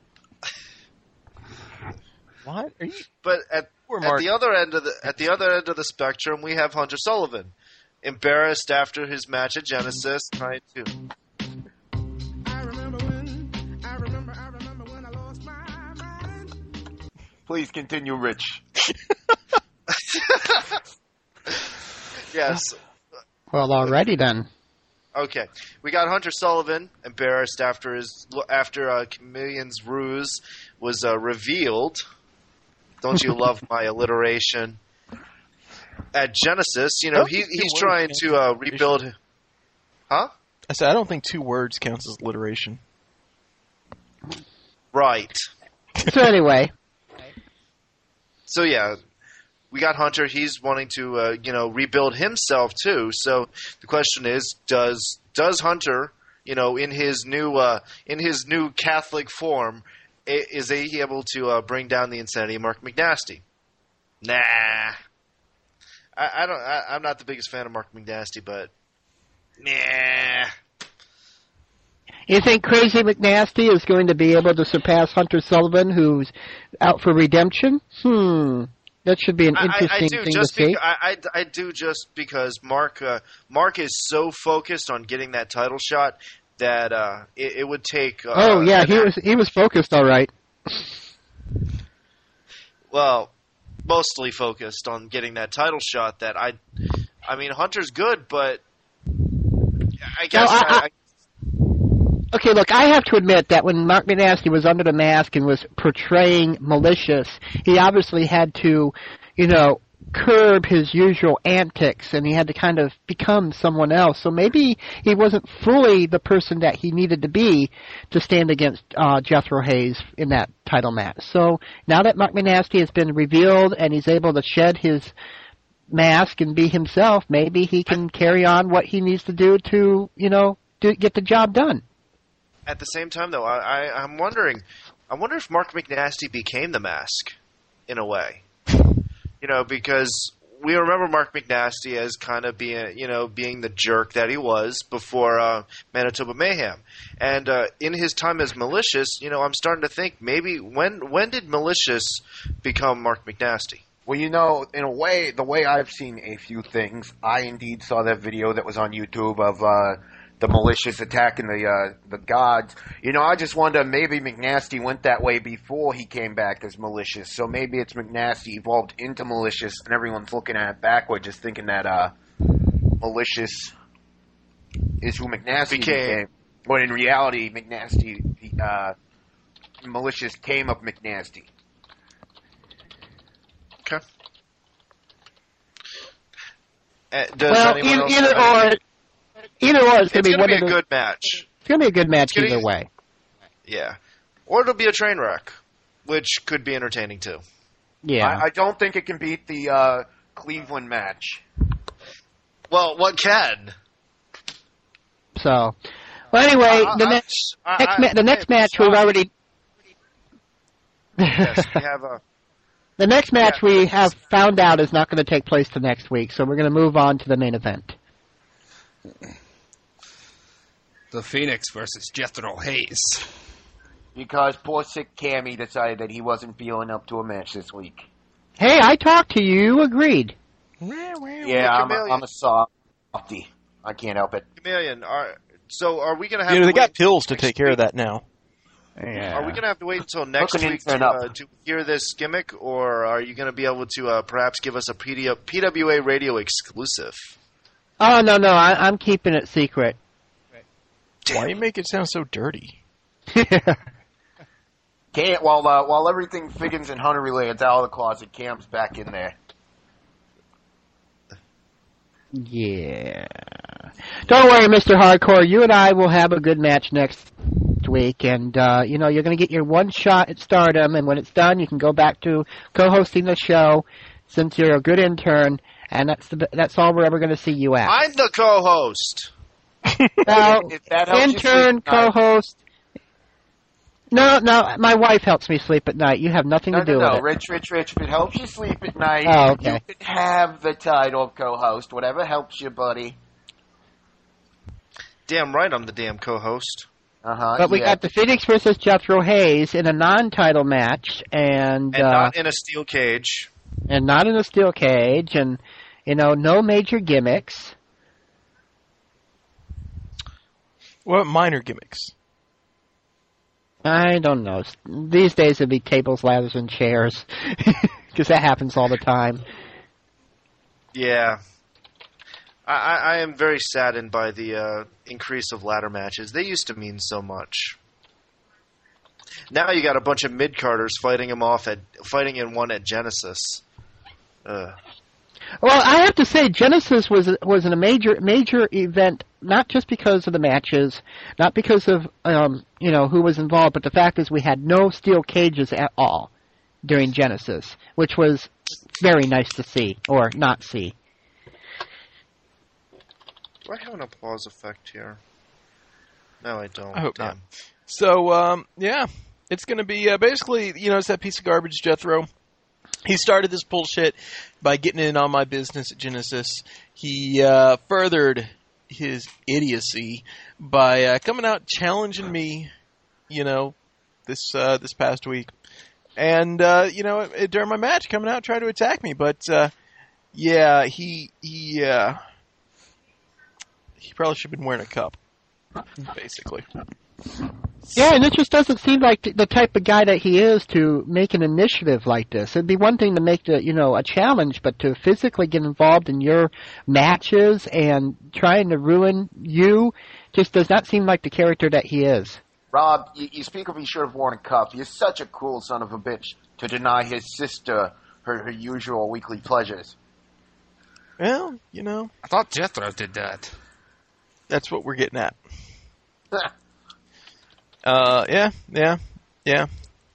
[SPEAKER 2] What? Are you?
[SPEAKER 4] But at,
[SPEAKER 2] Poor
[SPEAKER 4] at
[SPEAKER 2] Mark.
[SPEAKER 4] the other end of the at the other end of the spectrum, we have Hunter Sullivan, embarrassed after his match at Genesis, trying to
[SPEAKER 5] Please continue, Rich.
[SPEAKER 4] Yes.
[SPEAKER 3] Well, already then.
[SPEAKER 4] Okay, we got Hunter Sullivan embarrassed after his after uh, Chameleon's ruse was uh, revealed. Don't you love my alliteration? At Genesis, you know, he, he's trying to uh, rebuild. Huh?
[SPEAKER 2] I said I don't think two words counts as alliteration.
[SPEAKER 4] Right.
[SPEAKER 3] So anyway,
[SPEAKER 4] So yeah, we got Hunter. He's wanting to, uh, you know, rebuild himself too. So the question is, does does Hunter, you know, in his new uh, in his new Catholic form, i- is he able to uh, bring down the insanity of Mark McNasty? Nah, I, I don't. I, I'm not the biggest fan of Mark McNasty, but nah.
[SPEAKER 3] you think Crazy McNasty is going to be able to surpass Hunter Sullivan, who's out for redemption? Hmm. That should be an
[SPEAKER 4] I, I, I
[SPEAKER 3] interesting
[SPEAKER 4] do
[SPEAKER 3] thing
[SPEAKER 4] just
[SPEAKER 3] to see.
[SPEAKER 4] beca- I, I, I do just because Mark uh, Mark is so focused on getting that title shot that uh, it, it would take. Uh,
[SPEAKER 3] oh yeah,
[SPEAKER 4] an
[SPEAKER 3] he
[SPEAKER 4] act-
[SPEAKER 3] was he was focused all right.
[SPEAKER 4] well, mostly focused on getting that title shot. That I, I mean, Hunter's good, but I guess
[SPEAKER 3] I-
[SPEAKER 4] I,
[SPEAKER 3] I- Okay, look, I have to admit that when Mark McNasty was under the mask and was portraying malicious, he obviously had to, you know, curb his usual antics, and he had to kind of become someone else. So maybe he wasn't fully the person that he needed to be to stand against uh, Jethro Hayes in that title match. So now that Mark McNasty has been revealed and he's able to shed his mask and be himself, maybe he can carry on what he needs to do to, you know, do, get the job done.
[SPEAKER 4] at the same time, though, I, I, I'm wondering. I wonder if Mark McNasty became the Mask, in a way. You know, because we remember Mark McNasty as kind of being, you know, being the jerk that he was before uh, Manitoba Mayhem, and uh, in his time as Malicious, you know, I'm starting to think maybe when when did Malicious become Mark McNasty?
[SPEAKER 5] Well, you know, in a way, the way I've seen a few things, I indeed saw that video that was on YouTube of uh, the Malicious attacking the uh, the gods. You know, I just wonder maybe McNasty went that way before he came back as Malicious. So maybe it's McNasty evolved into Malicious, and everyone's looking at it backward, just thinking that uh, Malicious is who McNasty became.
[SPEAKER 4] Became.
[SPEAKER 5] But in reality, McNasty, uh, Malicious came of McNasty.
[SPEAKER 4] Okay. Uh, does
[SPEAKER 3] Well,
[SPEAKER 4] anyone
[SPEAKER 3] either,
[SPEAKER 4] else
[SPEAKER 3] either
[SPEAKER 4] have any-
[SPEAKER 3] or, either or, it's going
[SPEAKER 4] It's
[SPEAKER 3] to be
[SPEAKER 4] going to
[SPEAKER 3] one
[SPEAKER 4] be
[SPEAKER 3] of
[SPEAKER 4] a
[SPEAKER 3] the.
[SPEAKER 4] good match.
[SPEAKER 3] It's going to be a good match
[SPEAKER 4] gonna-
[SPEAKER 3] either way.
[SPEAKER 4] Yeah. Or it'll be a train wreck, which could be entertaining too.
[SPEAKER 3] Yeah.
[SPEAKER 5] I, I don't think it can beat the uh, Cleveland match.
[SPEAKER 4] Well, what can?
[SPEAKER 3] So, well, anyway,
[SPEAKER 4] I-
[SPEAKER 3] the
[SPEAKER 4] I-
[SPEAKER 3] next
[SPEAKER 4] I-
[SPEAKER 3] next
[SPEAKER 4] I-
[SPEAKER 3] ma- the next
[SPEAKER 4] hey,
[SPEAKER 3] match we've
[SPEAKER 4] sorry.
[SPEAKER 3] already.
[SPEAKER 4] Yes, we have a.
[SPEAKER 3] The next match
[SPEAKER 4] Yeah.
[SPEAKER 3] we have found out is not going to take place till next week, so we're going to move on to the main event.
[SPEAKER 6] The Phoenix versus Jethro Hayes.
[SPEAKER 5] Because poor sick Cammy decided that he wasn't feeling up to a match this week.
[SPEAKER 3] Hey, I talked to you. You agreed.
[SPEAKER 5] Yeah, I'm a,
[SPEAKER 4] Chameleon.
[SPEAKER 5] I'm a softy. I can't help it.
[SPEAKER 4] Chameleon, are, so are we going to have
[SPEAKER 2] You know,
[SPEAKER 4] to
[SPEAKER 2] they got
[SPEAKER 4] wait
[SPEAKER 2] pills to
[SPEAKER 4] next
[SPEAKER 2] take care of
[SPEAKER 4] week?
[SPEAKER 2] that now.
[SPEAKER 3] Yeah.
[SPEAKER 4] Are we going to have to wait until next
[SPEAKER 5] Looking
[SPEAKER 4] week
[SPEAKER 5] in
[SPEAKER 4] to,
[SPEAKER 5] up.
[SPEAKER 4] uh, to hear this gimmick, or are you going to be able to uh, perhaps give us a P D- P W A radio exclusive?
[SPEAKER 3] Oh no, no, I, I'm keeping it secret.
[SPEAKER 2] Why do you make it sound so dirty?
[SPEAKER 5] Can't while uh, while everything Figgins and Hunter related out of the closet, Cam's back in there.
[SPEAKER 3] Yeah. Don't worry, Mister Hardcore. You and I will have a good match next week, and uh, you know you're going to get your one shot at Stardom, and when it's done, you can go back to co-hosting the show, since you're a good intern, and that's the, that's all we're ever going to see you at.
[SPEAKER 4] I'm the co-host.
[SPEAKER 3] Well,
[SPEAKER 5] If that helps you
[SPEAKER 3] intern,
[SPEAKER 5] sleep tonight.
[SPEAKER 3] co-host. No, no, my wife helps me sleep at night. You have nothing
[SPEAKER 5] No,
[SPEAKER 3] to do
[SPEAKER 5] no,
[SPEAKER 3] with
[SPEAKER 5] no,
[SPEAKER 3] it.
[SPEAKER 5] Rich, Rich, Rich. If it helps you sleep at night,
[SPEAKER 3] Oh, okay.
[SPEAKER 5] you can have the title of co-host. Whatever helps you, buddy.
[SPEAKER 4] Damn right, I'm the damn co-host.
[SPEAKER 5] Uh huh.
[SPEAKER 3] But we got the Phoenix versus Jethro Hayes in a non-title match, and
[SPEAKER 4] And
[SPEAKER 3] uh,
[SPEAKER 4] not in a steel cage.
[SPEAKER 3] and not in a steel cage, and you know, no major gimmicks.
[SPEAKER 2] What minor gimmicks?
[SPEAKER 3] I don't know. These days it'd be tables, ladders, and chairs, because that happens all the time.
[SPEAKER 4] Yeah. I, I, I am very saddened by the uh, increase of ladder matches. They used to mean so much. Now you got a bunch of mid-carders fighting him off at fighting in one at Genesis. Ugh.
[SPEAKER 3] Well, I have to say, Genesis was was a major major event, not just because of the matches, not because of um, you know who was involved, but the fact is we had no steel cages at all during Genesis, which was very nice to see or not see.
[SPEAKER 4] Do I have an applause effect here? No, I don't.
[SPEAKER 2] I hope
[SPEAKER 4] Damn.
[SPEAKER 2] not. So, um, yeah, it's going to be uh, basically, you know, it's that piece of garbage, Jethro. He started this bullshit by getting in on my business at Genesis. He uh, furthered his idiocy by uh, coming out challenging me, you know, this uh, this past week. And, uh, you know, during my match, coming out trying to attack me. But, uh, yeah, he, he, uh, he probably should have been wearing a cup, basically.
[SPEAKER 3] Yeah, and it just doesn't seem like the type of guy that he is to make an initiative like this. It'd be one thing to make the, you know, a challenge, but to physically get involved in your matches and trying to ruin you just does not seem like the character that he is.
[SPEAKER 5] Rob, you, you speak of he should have worn a cuff. You're such a cruel son of a bitch to deny his sister her, her usual weekly pleasures.
[SPEAKER 2] Well, you know,
[SPEAKER 6] I thought Jethro did that.
[SPEAKER 2] that's what we're getting at. Uh, yeah, yeah, yeah.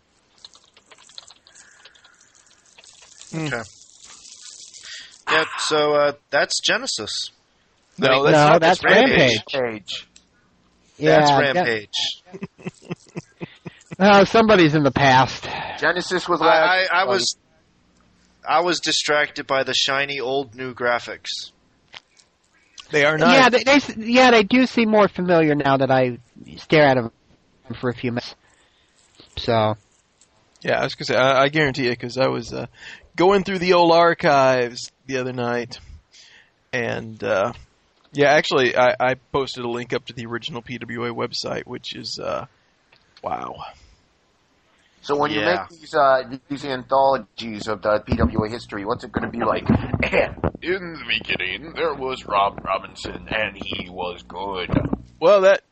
[SPEAKER 4] Okay. Yeah, so uh, that's Genesis.
[SPEAKER 2] No,
[SPEAKER 3] No,
[SPEAKER 2] that's not
[SPEAKER 3] that's
[SPEAKER 2] this
[SPEAKER 3] Rampage.
[SPEAKER 5] Rampage.
[SPEAKER 3] Yeah,
[SPEAKER 4] That's
[SPEAKER 3] that-
[SPEAKER 4] Rampage.
[SPEAKER 3] Oh, somebody's in the past.
[SPEAKER 5] Genesis was
[SPEAKER 4] I,
[SPEAKER 5] last.
[SPEAKER 4] I, I was I was distracted by the shiny old new graphics.
[SPEAKER 2] They are not.
[SPEAKER 3] Yeah, they, they yeah they do seem more familiar now that I stare at them for a few minutes. So
[SPEAKER 2] Yeah, I was gonna say, I, I guarantee it, because I was uh, going through the old archives the other night, and uh, yeah, actually, I, I posted a link up to the original P W A website, which is uh, wow.
[SPEAKER 5] So when you
[SPEAKER 4] Yeah.
[SPEAKER 5] make these uh, these anthologies of the P W A history, what's it going to be like? And in the beginning, there was Rob Robinson, and he was good.
[SPEAKER 2] Well, that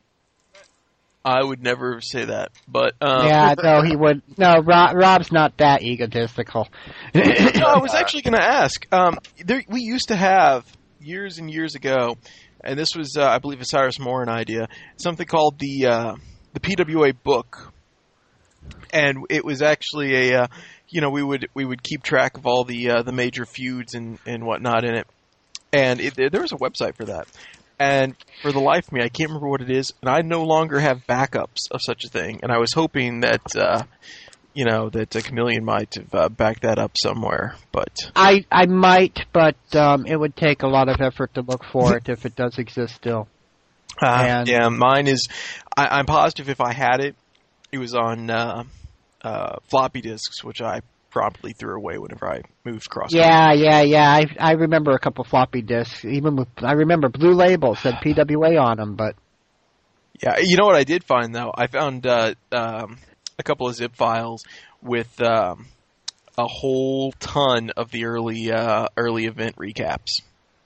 [SPEAKER 2] I would never say that, but um,
[SPEAKER 3] yeah, no, he would. No, Rob, Rob's not that egotistical.
[SPEAKER 2] no, I was actually going to ask. Um, there, we used to have years and years ago, and this was, uh, I believe, a Cyrus Morin idea. Something called the uh, the P W A book, and it was actually a, uh, you know, we would we would keep track of all the uh, the major feuds and and whatnot in it, and it, there was a website for that. And for the life of me, I can't remember what it is, and I no longer have backups of such a thing. And I was hoping that, uh, you know, that uh, Chameleon might have uh, backed that up somewhere. But
[SPEAKER 3] I I might, but um, it would take a lot of effort to look for it if it does exist still.
[SPEAKER 2] uh,
[SPEAKER 3] And-
[SPEAKER 2] yeah, mine is. I, I'm positive if I had it, it was on uh, uh, floppy disks, which I promptly threw away whenever I moved across.
[SPEAKER 3] Yeah, yeah, yeah. I I remember a couple floppy disks. Even with, I remember Blue Label said P W A on them, but
[SPEAKER 2] Yeah, you know what I did find though? I found uh, um, a couple of zip files with um, a whole ton of the early uh, early event recaps.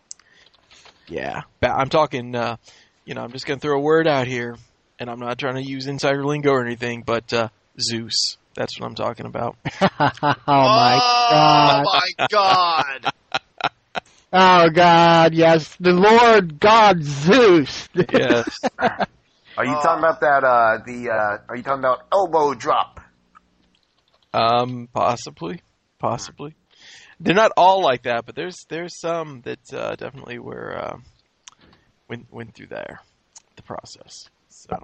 [SPEAKER 2] Yeah, Ba- I'm talking. Uh, you know, I'm just gonna throw a word out here, and I'm not trying to use insider lingo or anything, but uh, Zeus. That's what I'm talking about.
[SPEAKER 3] oh my god.
[SPEAKER 4] Oh my god!
[SPEAKER 3] Oh god, yes. The Lord God Zeus.
[SPEAKER 2] Yes.
[SPEAKER 5] Are you talking about that? Uh, the uh, are you talking about elbow drop?
[SPEAKER 2] Um, possibly, possibly. They're not all like that, but there's there's some that uh, definitely were uh, went went through there, the process. So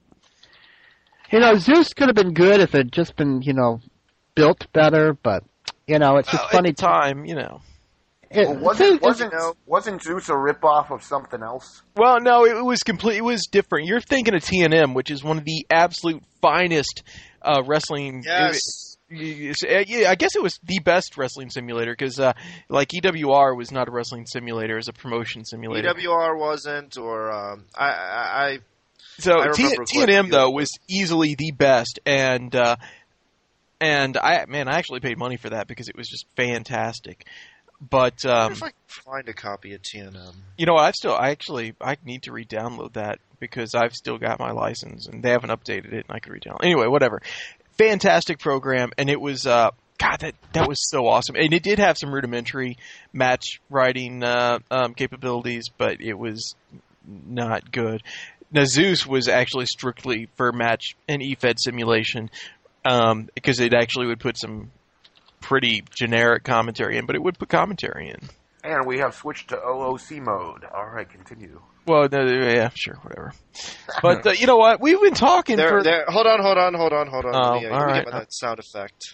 [SPEAKER 3] You know, Zeus could have been good if it had just been, you know, built better, but you know, it's just
[SPEAKER 2] well,
[SPEAKER 3] funny
[SPEAKER 2] at the time, you know.
[SPEAKER 3] It,
[SPEAKER 5] Well, wasn't
[SPEAKER 3] Zeus-
[SPEAKER 5] wasn't
[SPEAKER 4] you know-
[SPEAKER 5] wasn't Zeus a ripoff of something else?
[SPEAKER 2] Well, no, it was complete. It was different. You're thinking of T N M, which is one of the absolute finest uh, wrestling.
[SPEAKER 4] Yes.
[SPEAKER 2] It- it- yeah, I guess it was the best wrestling simulator because, uh, like E W R was not a wrestling simulator; it was a promotion
[SPEAKER 4] E
[SPEAKER 2] simulator.
[SPEAKER 4] W R wasn't, or um, I, I, I,
[SPEAKER 2] So
[SPEAKER 4] I
[SPEAKER 2] T-
[SPEAKER 4] remember
[SPEAKER 2] T and M
[SPEAKER 4] quite a few
[SPEAKER 2] though
[SPEAKER 4] of
[SPEAKER 2] was easily the best, and uh, and I man, I actually paid money for that because it was just fantastic. But
[SPEAKER 4] I wonder
[SPEAKER 2] um,
[SPEAKER 4] if I can find a copy of T and M.
[SPEAKER 2] you know, I've still, I actually, I need to re-download that because I've still got my license and they haven't updated it, and I can re-download. Anyway, whatever. Fantastic program, and it was, uh, God, that that was so awesome, and it did have some rudimentary match writing uh, um, capabilities, but it was not good. Now, Zeus was actually strictly for match and E F E D simulation um, because it actually would put some pretty generic commentary in, but it would put commentary in.
[SPEAKER 5] And we have switched to O O C mode. All right, continue.
[SPEAKER 2] Well, no, yeah, sure, whatever. But uh, you know what? We've been talking
[SPEAKER 4] There,
[SPEAKER 2] for.
[SPEAKER 4] there. Hold on, hold on, hold on, hold on.
[SPEAKER 2] Oh,
[SPEAKER 4] let me, uh,
[SPEAKER 2] all
[SPEAKER 4] let me
[SPEAKER 2] right.
[SPEAKER 4] get my that sound effect.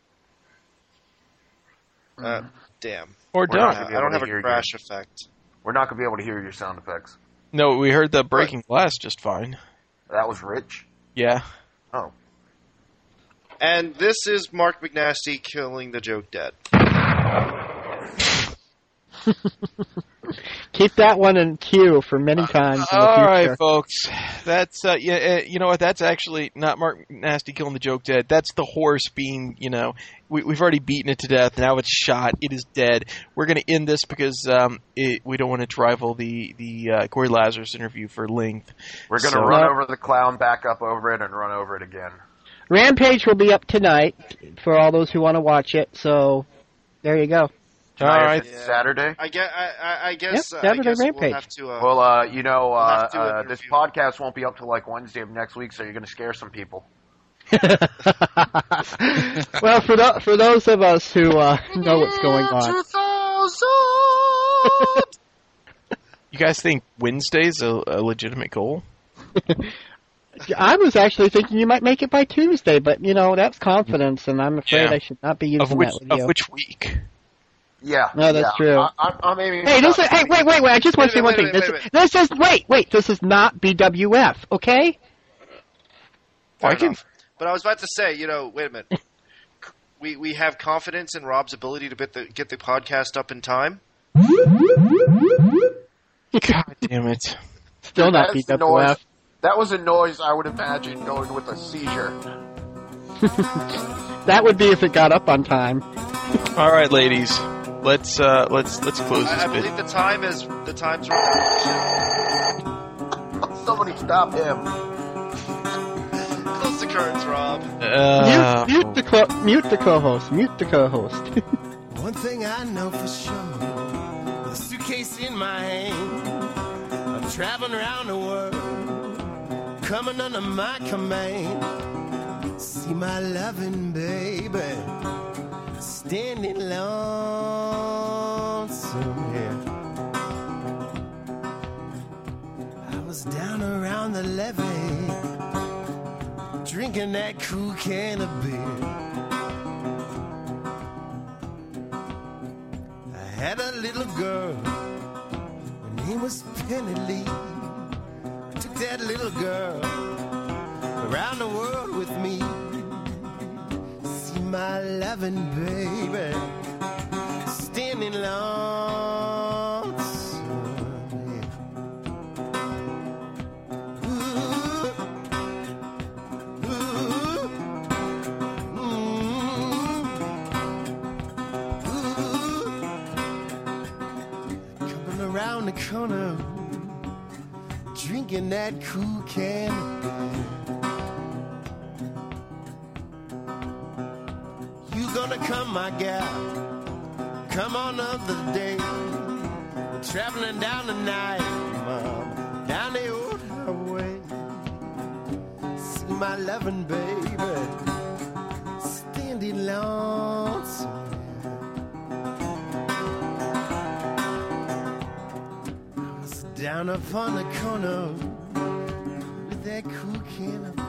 [SPEAKER 4] Uh, damn.
[SPEAKER 2] Or
[SPEAKER 5] We're
[SPEAKER 2] don't.
[SPEAKER 5] not
[SPEAKER 4] I
[SPEAKER 5] gonna be
[SPEAKER 4] don't
[SPEAKER 5] able
[SPEAKER 4] have
[SPEAKER 5] to
[SPEAKER 4] a
[SPEAKER 5] hear
[SPEAKER 4] crash effect.
[SPEAKER 5] We're not going to be able to hear your sound effects.
[SPEAKER 2] No, we heard the breaking glass just fine.
[SPEAKER 5] That was Rich.
[SPEAKER 2] Yeah.
[SPEAKER 5] Oh.
[SPEAKER 4] And this is Mark McNasty killing the joke dead.
[SPEAKER 3] Keep that one in queue for many times in the
[SPEAKER 2] All
[SPEAKER 3] future.
[SPEAKER 2] right, folks. That's uh, yeah. Uh, you know what? That's actually not Mark Nasty killing the joke dead. That's the horse being. You know, we, we've already beaten it to death. Now it's shot. It is dead. We're going to end this because um, it, we don't want it to rival the the uh, Corey Lazarus interview for length.
[SPEAKER 5] We're going to
[SPEAKER 2] So-
[SPEAKER 5] run
[SPEAKER 3] Uh,
[SPEAKER 5] over the clown, back up over it, and run over it again.
[SPEAKER 3] Rampage will be up tonight for all those who want to watch it. So there you go.
[SPEAKER 2] All
[SPEAKER 5] Tonight,
[SPEAKER 2] right.
[SPEAKER 5] if it's Saturday.
[SPEAKER 4] I guess. I, I, I guess.
[SPEAKER 3] Yep,
[SPEAKER 4] uh, I
[SPEAKER 3] Saturday
[SPEAKER 4] guess
[SPEAKER 3] Rampage.
[SPEAKER 4] we'll have to. Uh,
[SPEAKER 5] Well, uh, you know,
[SPEAKER 4] We'll
[SPEAKER 5] uh,
[SPEAKER 4] have to do an
[SPEAKER 5] uh, this
[SPEAKER 4] interview.
[SPEAKER 5] podcast won't be up till like Wednesday of next week, so you're going to scare some people.
[SPEAKER 3] Well, for the, for those of us who uh, know what's going on,
[SPEAKER 2] You guys think Wednesday's a, a legitimate goal?
[SPEAKER 3] I was actually thinking you might make it by Tuesday, but you know that's confidence, and I'm afraid
[SPEAKER 2] Yeah.
[SPEAKER 3] I should not be using
[SPEAKER 2] Of which
[SPEAKER 3] that with
[SPEAKER 2] of
[SPEAKER 3] you.
[SPEAKER 2] which week?
[SPEAKER 5] Yeah.
[SPEAKER 3] No, that's
[SPEAKER 5] yeah.
[SPEAKER 3] true.
[SPEAKER 5] I, I'm, I'm aiming
[SPEAKER 3] Hey,
[SPEAKER 5] for
[SPEAKER 3] this is,
[SPEAKER 5] about-
[SPEAKER 3] hey, wait, wait, wait! I just want to say
[SPEAKER 4] Wait,
[SPEAKER 3] one
[SPEAKER 4] wait,
[SPEAKER 3] thing.
[SPEAKER 4] wait,
[SPEAKER 3] This,
[SPEAKER 4] wait,
[SPEAKER 3] this is wait, wait. This is not B W F, okay?
[SPEAKER 4] fair
[SPEAKER 2] I can-
[SPEAKER 4] enough. But I was about to say, you know, wait a minute. We we have confidence in Rob's ability to get the, get the podcast up in time.
[SPEAKER 2] God damn it!
[SPEAKER 3] Still not
[SPEAKER 5] That's
[SPEAKER 3] B
[SPEAKER 5] the
[SPEAKER 3] W F.
[SPEAKER 5] noise. That was a noise I would imagine going with a seizure.
[SPEAKER 3] That would be if it got up on time.
[SPEAKER 2] All right, ladies, let's uh, let's let's close
[SPEAKER 4] I, I
[SPEAKER 2] this bit.
[SPEAKER 4] believe the time is the time's right.
[SPEAKER 5] Somebody stop him.
[SPEAKER 4] Close the curtains, Rob.
[SPEAKER 2] Uh,
[SPEAKER 3] mute, mute the co- mute the co-host. Mute the co-host.
[SPEAKER 8] One thing I know for sure, with a suitcase in my hand, I'm traveling around the world, coming under my command. See my loving baby, standing lonesome here. I was down around the levee, drinking that cool can of beer. I had a little girl, her name was Penny Lee. I took that little girl around the world with me. See my loving baby, standing lonesome. Yeah. Ooh, ooh, mm, ooh. Coming around the corner, drinking that cool can. You gonna come, my gal? Come on up the day. We're traveling down the night, mom, down the old highway. See my loving baby, standing lonesome. I was down upon the corner with that cool can of beer.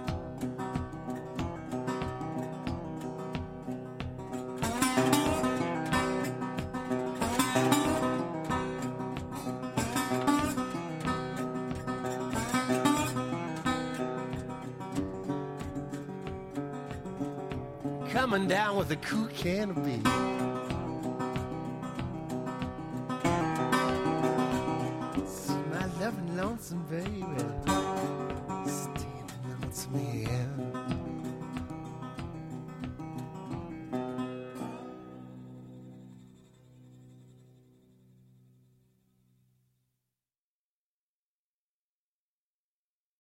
[SPEAKER 8] Coming down with a cool can of beer. See my loving lonesome baby. lets me in.